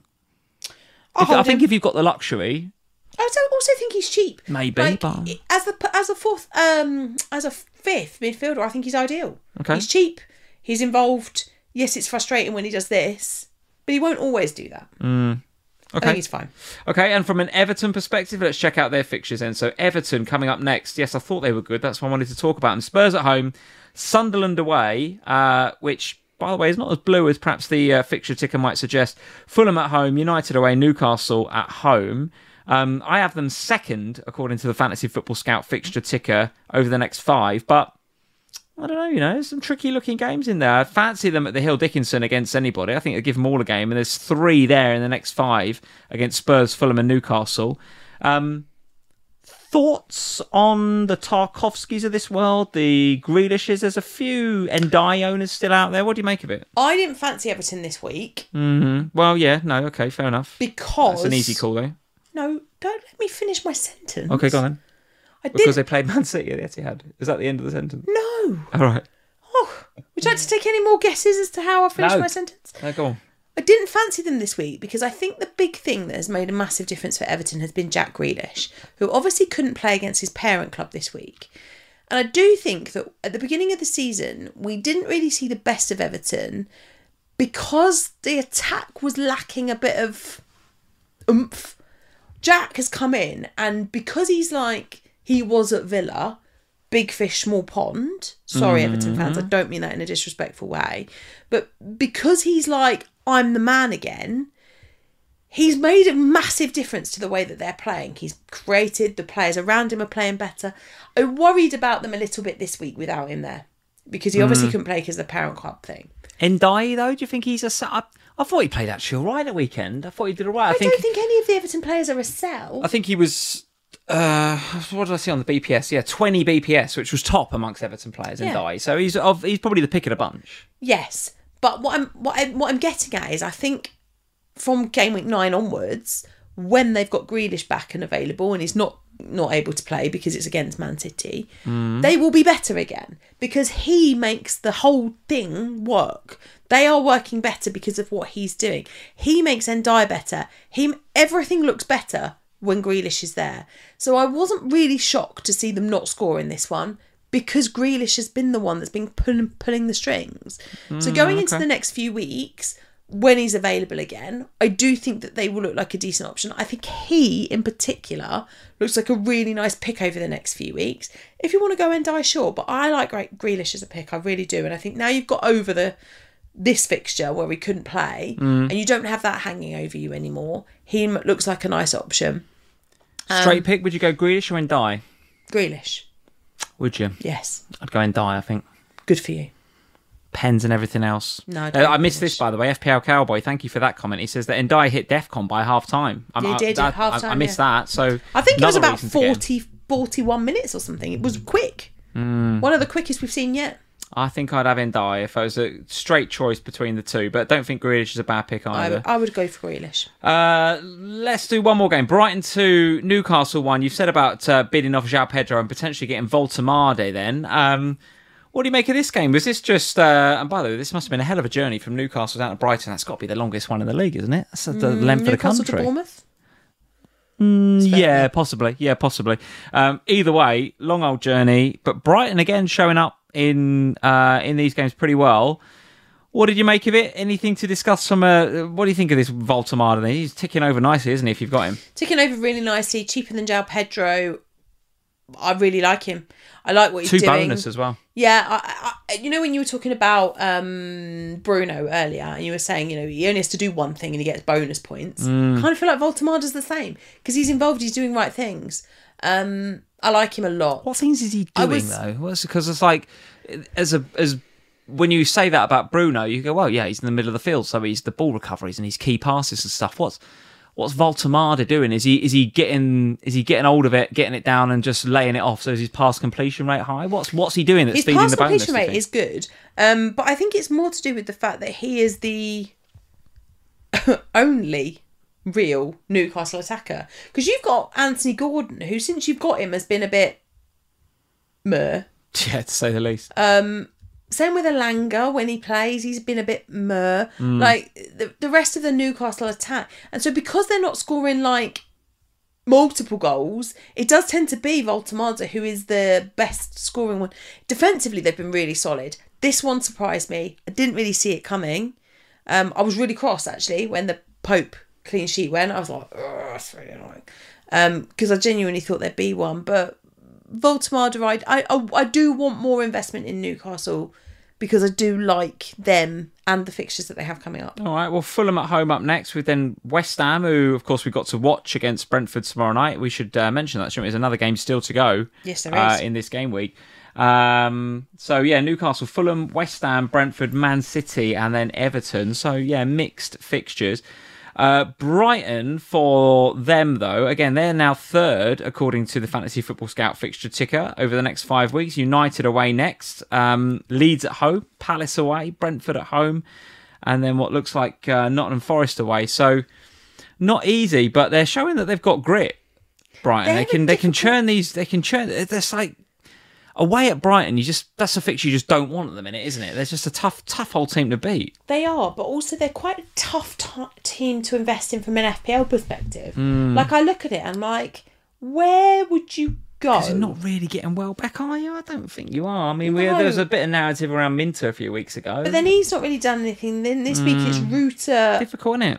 If, I think him. if you've got the luxury. I also think he's cheap. Maybe, like, but... as the as a fourth, um, as a fifth midfielder, I think he's ideal. Okay, he's cheap. He's involved. Yes, it's frustrating when he does this, but he won't always do that. Mm. Okay, I think he's fine. Okay, and from an Everton perspective, let's check out their fixtures then. So Everton coming up next. Yes, I thought they were good. That's why I wanted to talk about them. Spurs at home, Sunderland away, uh, which, by the way, is not as blue as perhaps the uh, fixture ticker might suggest. Fulham at home, United away, Newcastle at home. Um, I have them second, according to the Fantasy Football Scout fixture ticker, over the next five. But I don't know, you know, there's some tricky looking games in there. I fancy them at the Hill Dickinson against anybody. I think they'll give them all a game. And there's three there in the next five against Spurs, Fulham and Newcastle. Um, thoughts on the Tarkovskis of this world, the Grealishes? There's a few Ndiaye owners still out there. What do you make of it? I didn't fancy Everton this week. Mm-hmm. Well, yeah, no, okay, fair enough. Because... That's an easy call, though. No, don't let me finish my sentence. Okay, go on then. I because didn't... they played Man City at the Etihad. Is that the end of the sentence? No. All right. Oh, would you like to take any more guesses as to how I finished no. my sentence? No, go on. I didn't fancy them this week because I think the big thing that has made a massive difference for Everton has been Jack Grealish, who obviously couldn't play against his parent club this week. And I do think that at the beginning of the season, we didn't really see the best of Everton because the attack was lacking a bit of oomph. Jack has come in, and because he's like he was at Villa, big fish, small pond. Sorry, mm-hmm. Everton fans, I don't mean that in a disrespectful way. But because he's like, I'm the man again, he's made a massive difference to the way that they're playing. He's created, the players around him are playing better. I worried about them a little bit this week without him there, because he obviously mm. couldn't play because of the parent club thing. Ndiaye, though, do you think he's a... I, I thought he played actually all right at weekend. I thought he did all right. I, I think, don't think any of the Everton players are a sell. I think he was... Uh, what did I see on the B P S? Yeah, twenty B P S, which was top amongst Everton players, yeah. Ndiaye. So he's of, he's probably the pick of the bunch. Yes, but what I'm what I'm, what I'm getting at is I think from game week nine onwards, when they've got Grealish back and available, and he's not not able to play because it's against Man City, mm. they will be better again because he makes the whole thing work. They are working better because of what he's doing. He makes Ndiaye better. He everything looks better when Grealish is there. So I wasn't really shocked to see them not score in this one because Grealish has been the one that's been pulling, pulling the strings. Mm, so going okay. into the next few weeks, when he's available again, I do think that they will look like a decent option. I think he, in particular, looks like a really nice pick over the next few weeks. If you want to go Ndiaye, sure, but I like Grealish as a pick. I really do. And I think now you've got over the this fixture where he couldn't play mm. and you don't have that hanging over you anymore, he looks like a nice option. Straight um, pick, would you go Grealish or Ndiaye? Grealish. Would you? Yes. I'd go Ndiaye, I think. Good for you. Pens and everything else. No, I, uh, I missed this, by the way. F P L Cowboy, thank you for that comment. He says that Ndiaye hit DEFCON by half time. He I, did, I, half time. I, I missed yeah. that. So I think it was about forty, forty-one minutes or something. It was quick. Mm. One of the quickest we've seen yet. I think I'd have Ndiaye if it was a straight choice between the two, but don't think Grealish is a bad pick either. I would, I would go for Grealish. Uh, let's do one more game. Brighton two, Newcastle one. You've said about uh, bidding off João Pedro and potentially getting Voltemade then. Um, What do you make of this game? Was this just... Uh, and by the way, this must have been a hell of a journey from Newcastle down to Brighton. That's got to be the longest one in the league, isn't it? That's the mm, length Newcastle of the country. To Bournemouth? Mm, yeah, possibly. Yeah, possibly. Um, either way, long old journey. But Brighton, again, showing up in uh, in these games pretty well. What did you make of it? Anything to discuss from a... What do you think of this Voltemade? He's ticking over nicely, isn't he, if you've got him? Ticking over really nicely, cheaper than João Pedro. I really like him. I like what he's Two doing. Two bonus as well. Yeah, I, I, you know when you were talking about um, Bruno earlier, and you were saying, you know, he only has to do one thing and he gets bonus points. Mm. I kind of feel like Voltemade's the same because he's involved, he's doing right things. Um, I like him a lot. What things is he I doing was- though? Well, because it's like as a as when you say that about Bruno, you go, well, yeah, he's in the middle of the field, so he's the ball recoveries and his key passes and stuff. What's What's Voltemade doing? Is he is he getting is he getting hold of it, getting it down, and just laying it off? So is his pass completion rate high? What's What's he doing that's His feeding pass the bonus? completion rate is good, um, but I think it's more to do with the fact that he is the only real Newcastle attacker. Because you've got Anthony Gordon, who since you've got him has been a bit meh. Yeah, to say the least. Um, same with Elanga when he plays, he's been a bit meh. Mm. Like the the rest of the Newcastle attack, and so because they're not scoring like multiple goals, it does tend to be Voltemade who is the best scoring one. Defensively, they've been really solid. This one surprised me. I didn't really see it coming. Um, I was really cross actually when the Pope clean sheet went. I was like, oh, that's really annoying. Um, because I genuinely thought there'd be one, but Voltemade, I, I, I do want more investment in Newcastle because I do like them and the fixtures that they have coming up. All right, well, Fulham at home up next with then West Ham, who, of course, we got to watch against Brentford tomorrow night. We should uh, mention that, shouldn't we? There's another game still to go. Yes, there uh, is. in this game week. Um, so, yeah, Newcastle, Fulham, West Ham, Brentford, Man City, and then Everton. So, yeah, mixed fixtures. Uh, Brighton, for them, though, again, they're now third, according to the Fantasy Football Scout fixture ticker, over the next five weeks. United away next, um, Leeds at home, Palace away, Brentford at home, and then what looks like uh, Nottingham Forest away. So, not easy, but they're showing that they've got grit, Brighton. They're they can they can difficult- churn these, they can churn, it's like, away at Brighton, you just that's a fixture you just don't want at the minute, isn't it? They're just a tough, tough old team to beat. They are, but also they're quite a tough t- team to invest in from an F P L perspective. Mm. Like, I look at it and I'm like, where would you go? Because you're not really getting well back, are you? I don't think you are. I mean, we, No. there was a bit of narrative around Minter a few weeks ago. But then he's not really done anything. Then this week it's Ruta, Difficult, isn't it?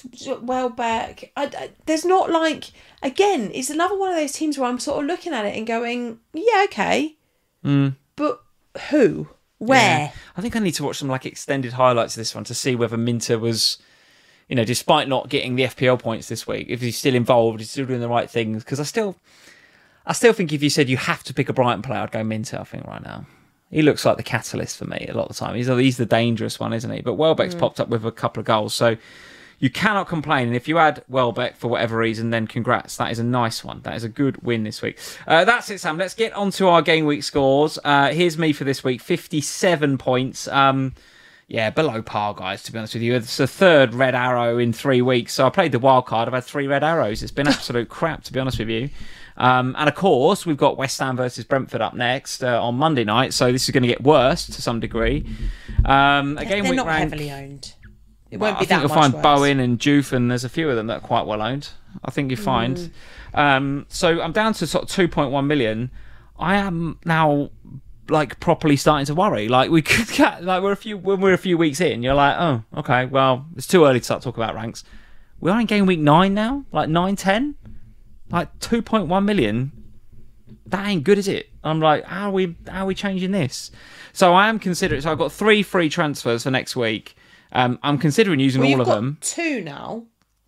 Welbeck. I, I, there's not like, again, it's another one of those teams where I'm sort of looking at it and going, yeah, okay. Mm. But who? Where? Yeah. I think I need to watch some like extended highlights of this one to see whether Minter was, you know, despite not getting the F P L points this week, if he's still involved, he's still doing the right things. Because I still, I still think if you said you have to pick a Brighton player, I'd go Minter. I think right now he looks like the catalyst for me a lot of the time. He's he's the dangerous one, isn't he? But Welbeck's mm. popped up with a couple of goals, so you cannot complain. And if you add Welbeck for whatever reason, then congrats. That is a nice one. That is a good win this week. Uh, that's it, Sam. Let's get on to our game week scores. Uh, here's me for this week. fifty-seven points. Um, yeah, below par, guys, to be honest with you. It's the third red arrow in three weeks. So I played the wild card. I've had three red arrows. It's been absolute crap, to be honest with you. Um, and of course, we've got West Ham versus Brentford up next uh, on Monday night. So this is going to get worse to some degree. Um, a game They're week not rank, heavily owned. It well, won't be I think that you'll much find worse. Bowen and Juve, and there's a few of them that are quite well owned. I think you find. Mm. Um, so I'm down to sort of two point one million. I am now like properly starting to worry. Like we could get like we're a few when we're a few weeks in. You're like, oh, okay, well it's too early to start talking about ranks. We are in game week nine now, like nine, ten, like two point one million. That ain't good, is it? I'm like, how are we how are we changing this? So I am considering. So I've got three free transfers for next week. Um, I'm considering using well, all of got them. Two now.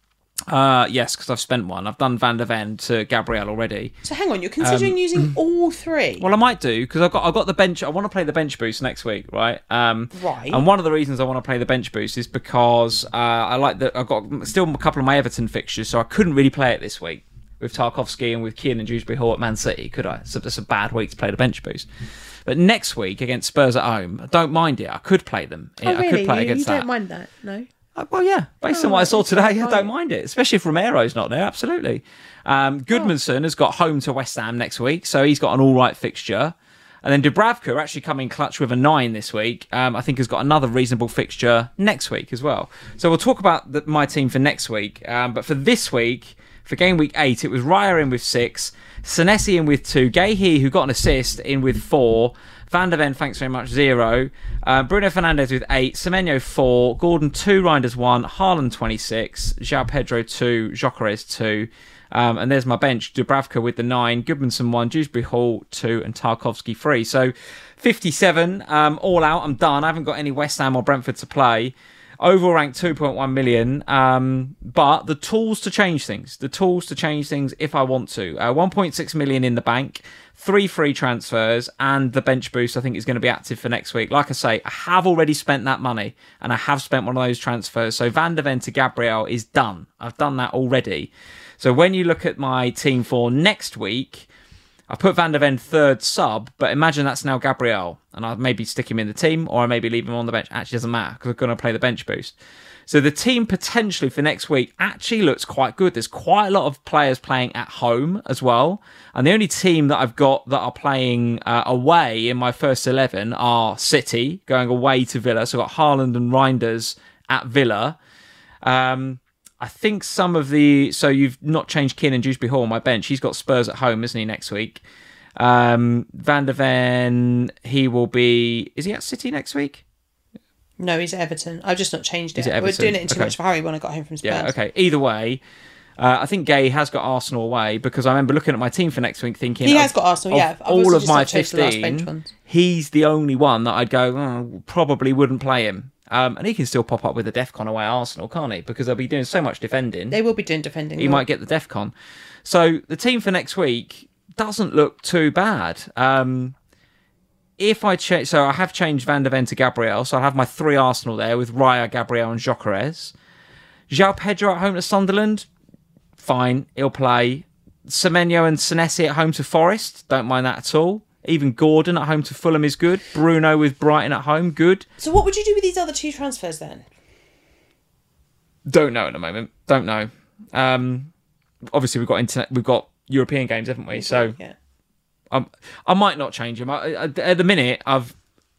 Uh, yes, because I've spent one. I've done Van der Ven to Gabriel already. So hang on, you're considering Um, using all three. Well, I might do because I've got I've got the bench. I want to play the bench boost next week, right? Um, Right. And one of the reasons I want to play the bench boost is because uh, I like that I've got still a couple of my Everton fixtures, so I couldn't really play it this week with Tarkowski and with Keane and Dewsbury Hall at Man City, could I? So that's a bad week to play the bench boost. But next week against Spurs at home, I don't mind it. I could play them. oh, I really? could play you, against you that. don't mind that? No. Uh, Well, yeah, based Oh, on what I saw okay, today, I right. don't mind it, especially if Romero's not there, absolutely. Um, Goodmanson has got home to West Ham next week, so he's got an all right fixture. And then Dubravka are actually coming clutch with a nine this week. Um, I think has got another reasonable fixture next week as well. So we'll talk about the, my team for next week. Um, but for this week, for game week eight, it was Raya in with six, Senesi in with two, Gahey, who got an assist, in with four, Van der Ven, thanks very much, zero, uh, Bruno Fernandes with eight, Semenyo four, Gordon two, Reinders one, Haaland twenty-six, João Pedro two, Gyökeres two. Um, and there's my bench, Dubravka with the nine, Goodmanson one, Dewsbury Hall two, and Tarkowski three. So fifty-seven, um, all out, I'm done. I haven't got any West Ham or Brentford to play. Overall rank two point one million. Um, but the tools to change things, the tools to change things if I want to. Uh, one point six million in the bank, three free transfers, and the bench boost I think is going to be active for next week. Like I say, I have already spent that money, and I have spent one of those transfers. So Van der Ven to Gabriel is done. I've done that already. So when you look at my team for next week, I put Van der Ven third sub, but imagine that's now Gabriel, and I'll maybe stick him in the team, or I maybe leave him on the bench. Actually, doesn't matter, because I'm going to play the bench boost. So the team potentially for next week actually looks quite good. There's quite a lot of players playing at home as well, and the only team that I've got that are playing uh, away in my first eleven are City, going away to Villa. So I've got Haaland and Reinders at Villa. Um... I think some of the... So you've not changed Keane and Dewsbury Hall on my bench. He's got Spurs at home, isn't he, next week? Um, Van der Ven, he will be... Is he at City next week? No, he's at Everton. I've just not changed it. Is it We're doing it in too okay. much of a hurry when I got home from Spurs. Yeah, okay. Either way, uh, I think Gay has got Arsenal away, because I remember looking at my team for next week thinking... He of, has got Arsenal, yeah. I've all of just my not changed the last bench fifteen, ones. He's the only one that I'd go, oh, probably wouldn't play him. Um, and he can still pop up with a DEFCON away at Arsenal, can't he? Because they'll be doing so much defending. They will be doing defending. He might get the DEFCON. So the team for next week doesn't look too bad. Um, if I change, so I have changed Van der Ven to Gabriel, so I have my three Arsenal there with Raya, Gabriel, and Gyökeres. João Pedro at home to Sunderland, fine, he'll play. Semenyo and Senesi at home to Forest, don't mind that at all. Even Gordon at home to Fulham is good. Bruno with Brighton at home, good. So what would you do with these other two transfers then? Don't know at the moment. Don't know. Um, obviously, we've got internet. We've got European games, haven't we? So yeah. um, I might not change them. I, I, at the minute, I've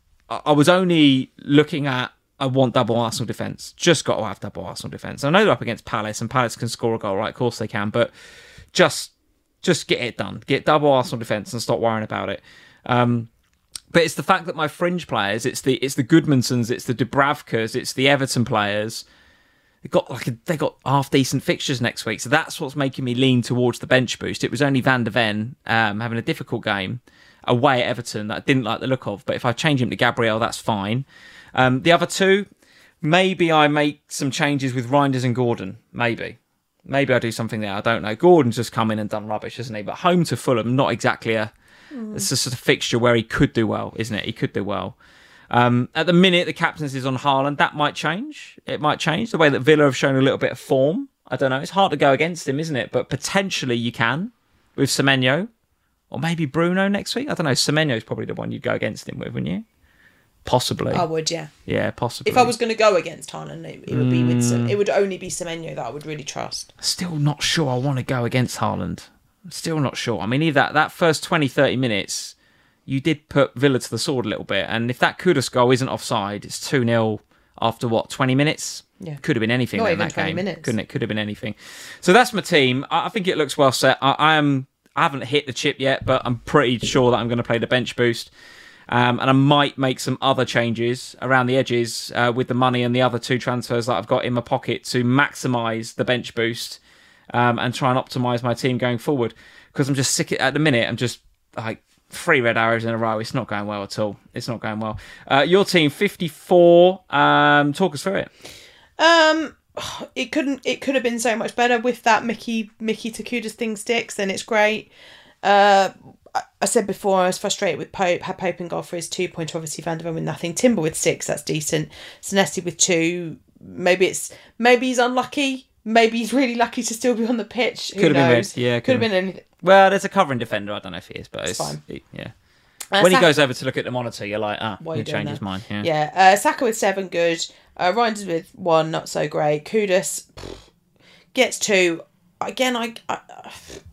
I was only looking at I want double Arsenal defence. Just got to have double Arsenal defence. I know they're up against Palace, and Palace can score a goal, right? Of course they can, but just. Just get it done. Get double Arsenal defence and stop worrying about it. Um, but it's the fact that my fringe players, it's the it's the Goodmansons, it's the Dubravkas, it's the Everton players. They got like a, they got half decent fixtures next week, so that's what's making me lean towards the bench boost. It was only Van der Ven um, having a difficult game away at Everton that I didn't like the look of. But if I change him to Gabriel, that's fine. Um, the other two, maybe I make some changes with Reinders and Gordon. Maybe. Maybe I do something there. I don't know. Gordon's just come in and done rubbish, isn't he? But home to Fulham, not exactly a... Mm. It's a sort of fixture where he could do well, isn't it? He could do well. Um, at the minute, the captaincy is on Haaland. That might change. It might change. The way that Villa have shown a little bit of form. I don't know. It's hard to go against him, isn't it? But potentially you can with Semenyo. Or maybe Bruno next week. I don't know. Semenyo's probably the one you'd go against him with, wouldn't you? Possibly. I would, yeah. Yeah, possibly. If I was going to go against Haaland, it, it would be with some, it would only be Semenyo that I would really trust. Still not sure I want to go against Haaland. Still not sure. I mean, either that, that first twenty, thirty minutes, you did put Villa to the sword a little bit. And if that Kudus goal isn't offside, it's two nil after, what, twenty minutes? Yeah. Could have been anything Not in even that twenty game. minutes. Couldn't it? Could have been anything. So that's my team. I, I think it looks well set. I, I am. I haven't hit the chip yet, but I'm pretty sure that I'm going to play the bench boost. Um, and I might make some other changes around the edges uh, with the money and the other two transfers that I've got in my pocket to maximise the bench boost um, and try and optimise my team going forward. Because I'm just sick at the minute. I'm just like three red arrows in a row. It's not going well at all. It's not going well. Uh, your team, fifty-four. Um, talk us through it. Um, it couldn't. It could have been so much better with that Mickey Mickey Takuda's thing sticks. Then it's great. Uh. I said before I was frustrated with Pope. Had Pope in goal for his two pointer. Obviously Van der Ven with nothing. Timber with six. That's decent. Senesi with two. Maybe it's maybe he's unlucky. Maybe he's really lucky to still be on the pitch. Who could have knows? been red. Yeah, could have been anything. Well, there's a covering defender. I don't know if he is, but it's, it's fine. He, yeah. Uh, when Saka, he goes over to look at the monitor, you're like, ah, Why he you doing changed his that? mind. Yeah. Yeah. Uh, Saka with seven. Good. Uh, Reinders with one. Not so great. Kudus pff, gets two. Again, I. I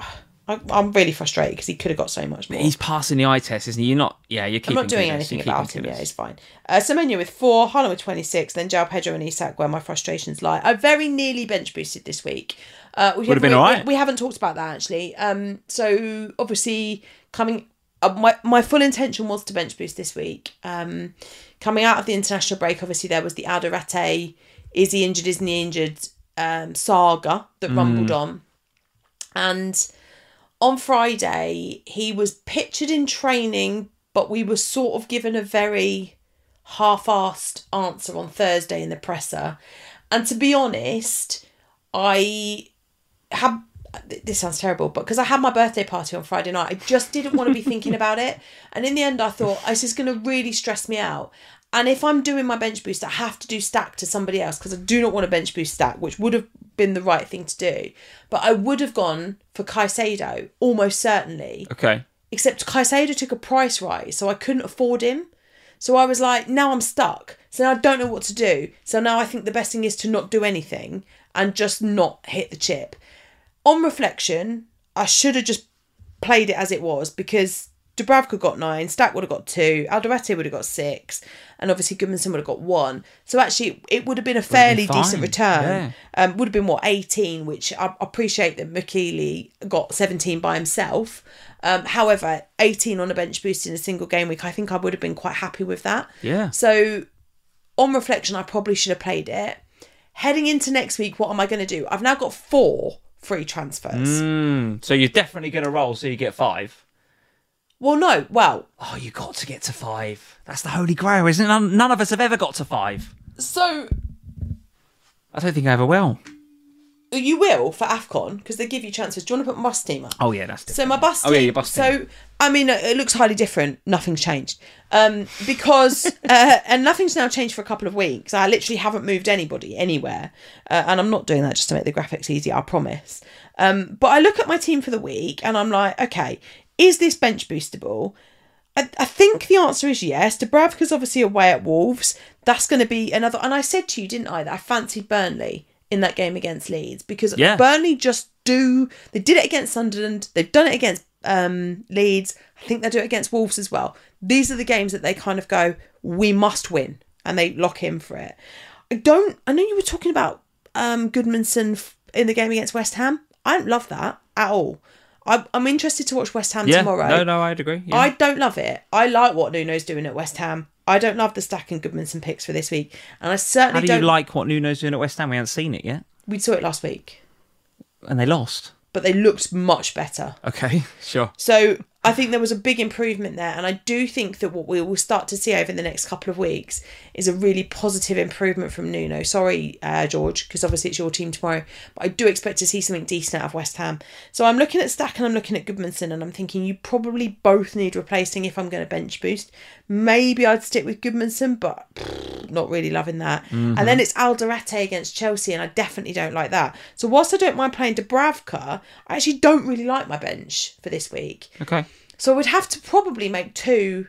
I, I'm really frustrated because he could have got so much more. He's passing the eye test, isn't he? You're not. Yeah, you're keeping. I'm not doing Kudus. anything You're about keeping him. Kudus. Yeah, he's fine. Uh, Semenyo with four, Haaland with twenty-six, then João Pedro and Isak where my frustrations lie. I very nearly bench boosted this week. Uh, we Would have been we, all right. We, we haven't talked about that actually. Um, so obviously coming. Uh, my my full intention was to bench boost this week. Um, coming out of the international break, obviously there was the Alderete, is he injured, isn't he injured, um, saga that mm. rumbled on. And on Friday, he was pictured in training, but we were sort of given a very half-assed answer on Thursday in the presser. And to be honest, I had... This sounds terrible, but because I had my birthday party on Friday night, I just didn't want to be thinking about it. And in the end, I thought, this is going to really stress me out. And if I'm doing my bench boost, I have to do stack to somebody else because I do not want to bench boost stack, which would have been the right thing to do. But I would have gone for Caicedo, almost certainly. Okay. Except Caicedo took a price rise, so I couldn't afford him. So I was like, now I'm stuck. So now I don't know what to do. So now I think the best thing is to not do anything and just not hit the chip. On reflection, I should have just played it as it was because Dubravka got nine, Stack would have got two, Alderete would have got six, and obviously Goodmanson would have got one. So actually, it would have been a fairly been decent return. Yeah. Um, would have been, what, eighteen, which I appreciate that McKeely got seventeen by himself. Um, however, eighteen on a bench boost in a single game week, I think I would have been quite happy with that. Yeah. So on reflection, I probably should have played it. Heading into next week, what am I going to do? I've now got four free transfers. Mm, so you're definitely going to roll so you get five? Well, no. Well... Oh, you got to get to five. That's the holy grail, isn't it? None, none of us have ever got to five. So... I don't think I ever will. You will for AFCON, because they give you chances. Do you want to put my bus team up? Oh, yeah, that's different. So my bus team... Oh, yeah, your bus team. So, I mean, it looks highly different. Nothing's changed. Um, because... uh, and nothing's now changed for a couple of weeks. I literally haven't moved anybody anywhere. Uh, and I'm not doing that just to make the graphics easier, I promise. Um, but I look at my team for the week and I'm like, okay, is this bench boostable? I, I think the answer is yes. Dubravka's obviously away at Wolves. That's going to be another... And I said to you, didn't I, that I fancied Burnley in that game against Leeds because yeah. Burnley just do... They did it against Sunderland. They've done it against um, Leeds. I think they'll do it against Wolves as well. These are the games that they kind of go, we must win. And they lock in for it. I don't... I know you were talking about um, Goodmanson in the game against West Ham. I don't love that at all. I, I'm interested to watch West Ham yeah, tomorrow. No, no, I'd agree. Yeah. I don't love it. I like what Nuno's doing at West Ham. I don't love the Stack and Goodmanson picks for this week. And I certainly How do don't... you like what Nuno's doing at West Ham? We haven't seen it yet. We saw it last week. And they lost. But they looked much better. Okay, sure. So I think there was a big improvement there. And I do think that what we will start to see over the next couple of weeks is a really positive improvement from Nuno. Sorry, uh, George, because obviously it's your team tomorrow. But I do expect to see something decent out of West Ham. So I'm looking at Stack and I'm looking at Goodmanson and I'm thinking you probably both need replacing if I'm going to bench boost. Maybe I'd stick with Goodmanson, but pff, not really loving that. Mm-hmm. And then it's Alderete against Chelsea and I definitely don't like that. So whilst I don't mind playing Dubravka, I actually don't really like my bench for this week. Okay. So I would have to probably make two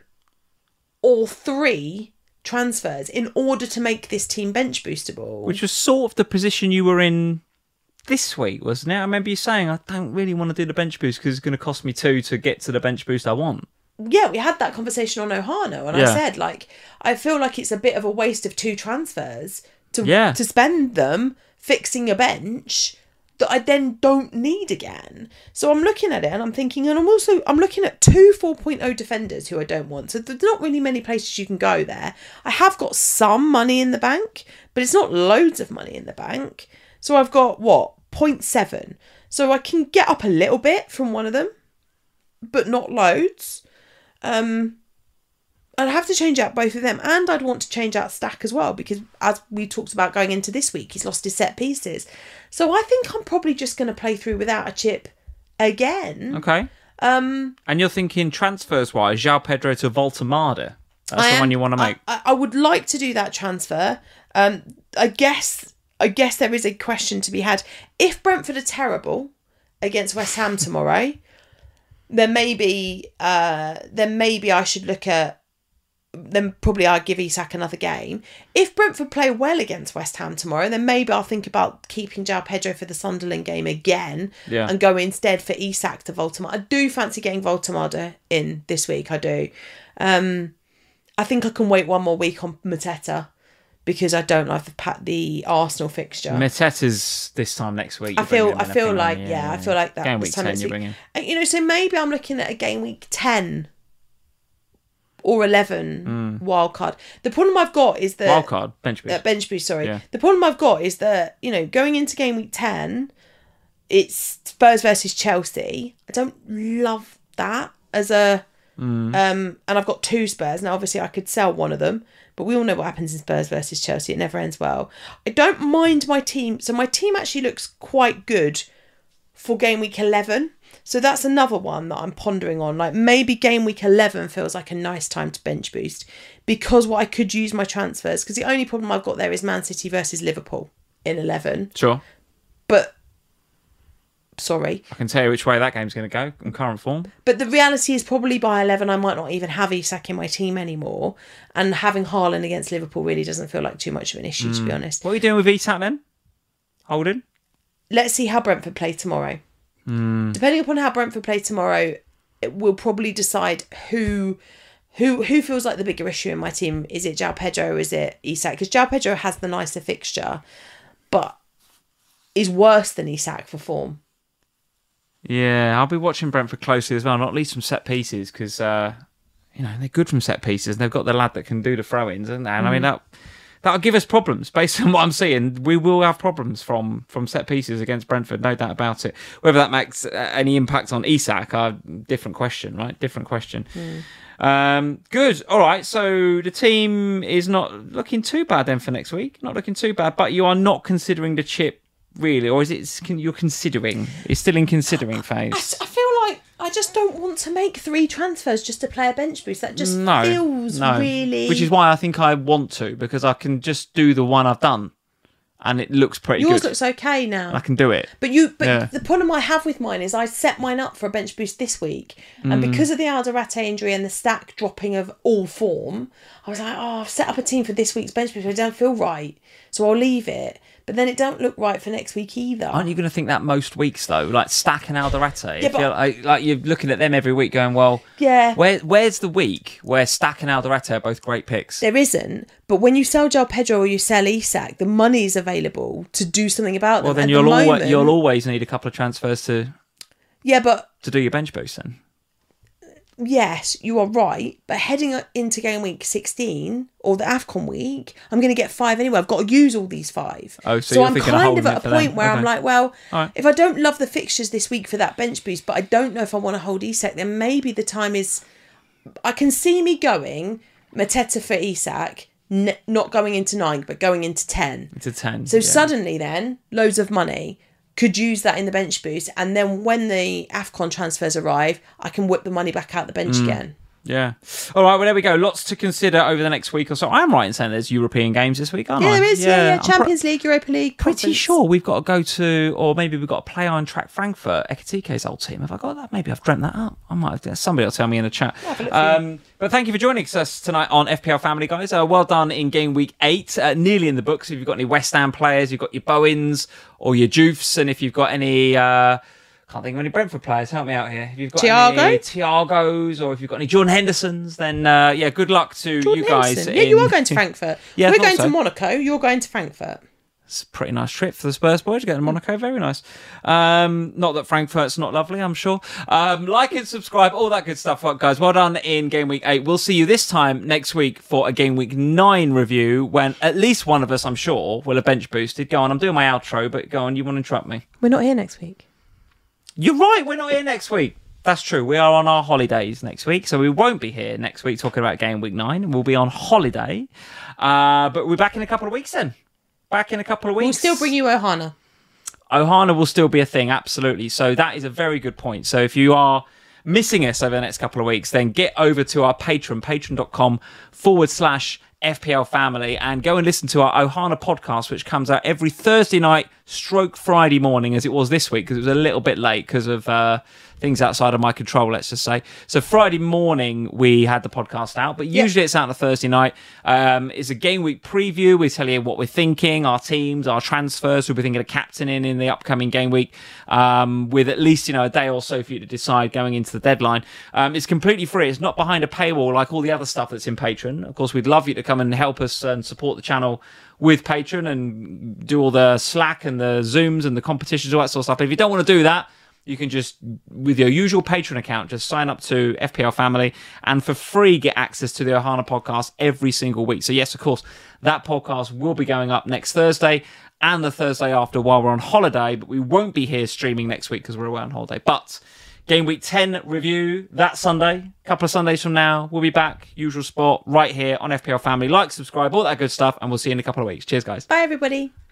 or three transfers in order to make this team bench boostable. Which was sort of the position you were in this week, wasn't it? I remember you saying, I don't really want to do the bench boost because it's going to cost me two to get to the bench boost I want. Yeah, we had that conversation on Ohano and yeah. I said, like, I feel like it's a bit of a waste of two transfers to yeah. to spend them fixing a bench that I then don't need again. So I'm looking at it and I'm thinking, and I'm also, I'm looking at two four point oh defenders who I don't want. So there's not really many places you can go there. I have got some money in the bank, but it's not loads of money in the bank. So I've got, what, zero point seven. So I can get up a little bit from one of them, but not loads. Um, I'd have to change out both of them, and I'd want to change out Stack as well, because as we talked about going into this week, he's lost his set pieces. So I think I'm probably just going to play through without a chip again. Okay. Um, and you're thinking transfers-wise, João Pedro to Voltemada. That's I the am, one you want to make. I, I would like to do that transfer. Um, I guess I guess there is a question to be had. If Brentford are terrible against West Ham tomorrow, then maybe uh, then maybe I should look at then probably I'll give Isak another game. If Brentford play well against West Ham tomorrow, then maybe I'll think about keeping João Pedro for the Sunderland game again yeah. and go instead for Isak to Voltemade. I do fancy getting Voltemade in this week, I do. Um, I think I can wait one more week on Mateta because I don't like the the Arsenal fixture. Mateta's this time next week. I feel I feel on, like, yeah, yeah, yeah, I feel like that game this week time ten next you're week. bringing. And, you know, so maybe I'm looking at a game week ten or eleven mm. wild card. The problem I've got is that wild card bench boost. Uh, bench boost, sorry. Yeah. The problem I've got is that, you know, going into game week ten, it's Spurs versus Chelsea. I don't love that as a mm. um, and I've got two Spurs now. Obviously, I could sell one of them, but we all know what happens in Spurs versus Chelsea. It never ends well. I don't mind my team. So my team actually looks quite good for game week eleven. So that's another one that I'm pondering on. Like maybe game week eleven feels like a nice time to bench boost because what I could use my transfers. Because the only problem I've got there is Man City versus Liverpool in eleven. Sure. But sorry. I can tell you which way that game's going to go in current form. But the reality is probably by eleven I might not even have Isak in my team anymore. And having Haaland against Liverpool really doesn't feel like too much of an issue, mm. to be honest. What are you doing with Isak then? Holding? Let's see how Brentford play tomorrow. Mm. Depending upon how Brentford play tomorrow, it will probably decide who who who feels like the bigger issue in my team. Is it João Pedro or is it Isak? Because João Pedro has the nicer fixture, but is worse than Isak for form. Yeah, I'll be watching Brentford closely as well, not least from set pieces, because uh, you know they're good from set pieces. And they've got the lad that can do the throw-ins, and, and mm. I mean that that'll give us problems based on what I'm seeing. We will have problems from from set pieces against Brentford, no doubt about it. Whether that makes any impact on Isak, a different question, right? Different question. Mm. Um, good. All right. So the team is not looking too bad then for next week. Not looking too bad, but you are not considering the chip. Really, or is it you're considering? It's still in considering phase. I, I feel like I just don't want to make three transfers just to play a bench boost. That just no, feels no. really. Which is why I think I want to, because I can just do the one I've done, and it looks pretty Yours good. Yours looks okay now. I can do it. But you, but yeah. the problem I have with mine is I set mine up for a bench boost this week, and mm. because of the Alderete injury and the stack dropping of all form, I was like, oh, I've set up a team for this week's bench boost, but it don't feel right, so I'll leave it. But then it don't look right for next week either. Aren't you going to think that most weeks though? Like Stack and Alderete, yeah, if you're, like, like you're looking at them every week, going, well, yeah. Where where's the week where Stack and Alderete are both great picks? There isn't. But when you sell João Pedro or you sell Isak, the money is available to do something about them. Well, then At you'll the always moment, you'll always need a couple of transfers to. Yeah, but to do your bench boost then. Yes, you are right. But heading into game week sixteen or the AFCON week, I'm going to get five anyway. I've got to use all these five. Oh, so, so you're I'm thinking kind of, of at a point where okay. I'm like, well, right. if I don't love the fixtures this week for that bench boost, but I don't know if I want to hold Isak, then maybe the time is. I can see me going Mateta for Isak, n- not going into nine, but going into ten. Into ten. So yeah. suddenly, then loads of money. Could use that in the bench boost, and then when the AFCON transfers arrive, I can whip the money back out the bench mm. again. Yeah. All right, well, there we go. Lots to consider over the next week or so. I am right in saying there's European games this week, aren't yeah, I? there is, yeah, yeah. Champions pro- League, Europa League, Pretty conference. sure we've got to go to, or maybe we've got to play on track Frankfurt, Ekatike's old team. Have I got that? Maybe I've dreamt that up. I might have. Somebody will tell me in the chat. Um, but thank you for joining us tonight on F P L Family, guys. Uh, well done in game week eight. Uh, nearly in the books. If you've got any West Ham players, you've got your Bowens or your Juves, and if you've got any... Uh, can't think of any Brentford players. Help me out here. If you've got Thiago? any Thiagos or if you've got any Jordan Hendersons, then uh, yeah, good luck to Jordan you guys. Henderson. In... Yeah, you are going to Frankfurt. yeah, We're going so. to Monaco. You're going to Frankfurt. It's a pretty nice trip for the Spurs boys to get to Monaco. Very nice. Um, not that Frankfurt's not lovely, I'm sure. Um, like and subscribe, all that good stuff, guys. Well done in game week eight. We'll see you this time next week for a game week nine review when at least one of us, I'm sure, will have bench boosted. Go on, I'm doing my outro, but go on, you want to interrupt me? We're not here next week. You're right, we're not here next week. That's true. We are on our holidays next week, so we won't be here next week talking about game week nine. We'll be on holiday. Uh, but we're back in a couple of weeks then. Back in a couple of weeks. We'll still bring you Ohana. Ohana will still be a thing, absolutely. So that is a very good point. So if you are missing us over the next couple of weeks, then get over to our Patreon, patreon.com forward slash F P L Family, and go and listen to our Ohana podcast, which comes out every Thursday night stroke Friday morning, as it was this week, because it was a little bit late because of uh, things outside of my control, let's just say. So Friday morning, we had the podcast out, but usually yep. it's out on a Thursday night. Um, it's a game week preview. We tell you what we're thinking, our teams, our transfers, we'll be thinking of captaining in the upcoming game week, um, with at least, you know, a day or so for you to decide going into the deadline. Um, it's completely free. It's not behind a paywall like all the other stuff that's in Patreon. Of course, we'd love you to come and help us and support the channel with Patreon and do all the Slack and the Zooms and the competitions, all that sort of stuff. But if you don't want to do that, you can just, with your usual Patreon account, just sign up to F P L Family and for free get access to the Ohana podcast every single week. So yes, of course, that podcast will be going up next Thursday and the Thursday after while we're on holiday, but we won't be here streaming next week because we're away on holiday. But Game Week ten review that Sunday, a couple of Sundays from now, we'll be back, usual spot, right here on F P L Family. Like, subscribe, all that good stuff, and we'll see you in a couple of weeks. Cheers, guys. Bye, everybody.